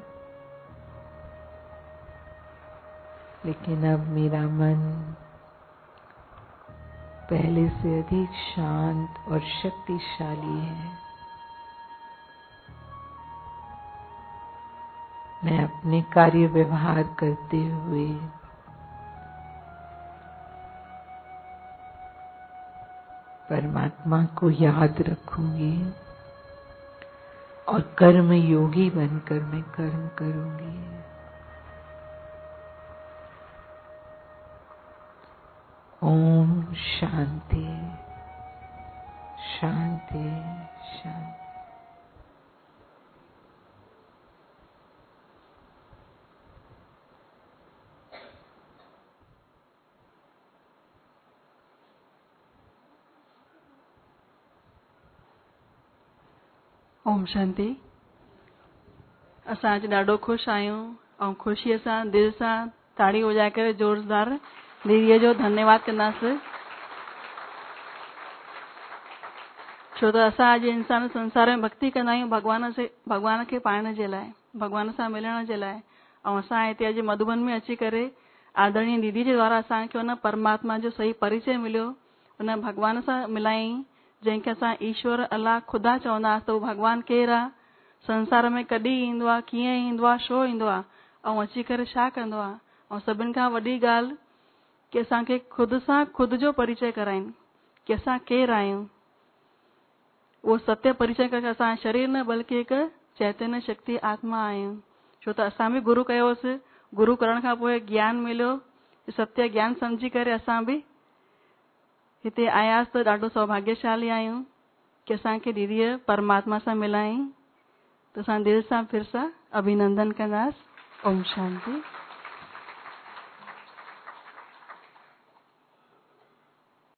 लेकिन अब मेरा मन पहले से अधिक शांत और शक्तिशाली है। मैं अपने कार्य व्यवहार करते हुए परमात्मा को याद रखूंगी और कर्म योगी बनकर मैं कर्म करूंगी। ओम शांति शांति शांति। ओम शांति। असां अॼु ॾाढो ख़ुशि आहियूं ऐं ख़ुशीअ सां दिलि सां ताड़ी वॼाए करे ज़ोरदार दीदीअ जो धन्यवाद कंदासीं। छो त असां अॼु इंसान संसार में भक्ति कंदा आहियूं भॻवान खे पाइण जे लाइ, भॻवान सां मिलण जे लाइ। ऐं असां हिते अॼु मधुबन में अची करे आदरणीय दीदी जे द्वारा असांखे उन परमात्मा जो सही परिचय मिलियो, उन भॻवान सां मिलायईं जंहिंखे असां ईश्वर अल्लाह ख़ुदा चवंदासीं। त उहो भॻवानु केरु आहे, संसार में कॾहिं ईंदो आहे, कीअं ईंदो आहे, छो ईंदो आहे ऐं अची करे छा कंदो आहे। ऐं सभिनि खां वॾी ॻाल्हि कि असांखे ख़ुदि सां ख़ुदि जो परिचय कराइनि कि असां केरु आहियूं। उहो सत्य परिचय करके असां शरीर न बल्कि हिकु चैतन्य शक्ति आत्मा आहियूं। छो त असां बि गुरु कयोसीं, गुरु करण खां पोइ ज्ञान मिलियो, सत्य ज्ञान सम्झी करे असां बि हिते आयासीं। त ॾाढो सौभाग्यशाली आहियूं कि असांखे दीदीअ परमात्मा सां मिलायईं। त असां दिलि सां फिर सां अभिनंदन कंदासीं। ओम शांति।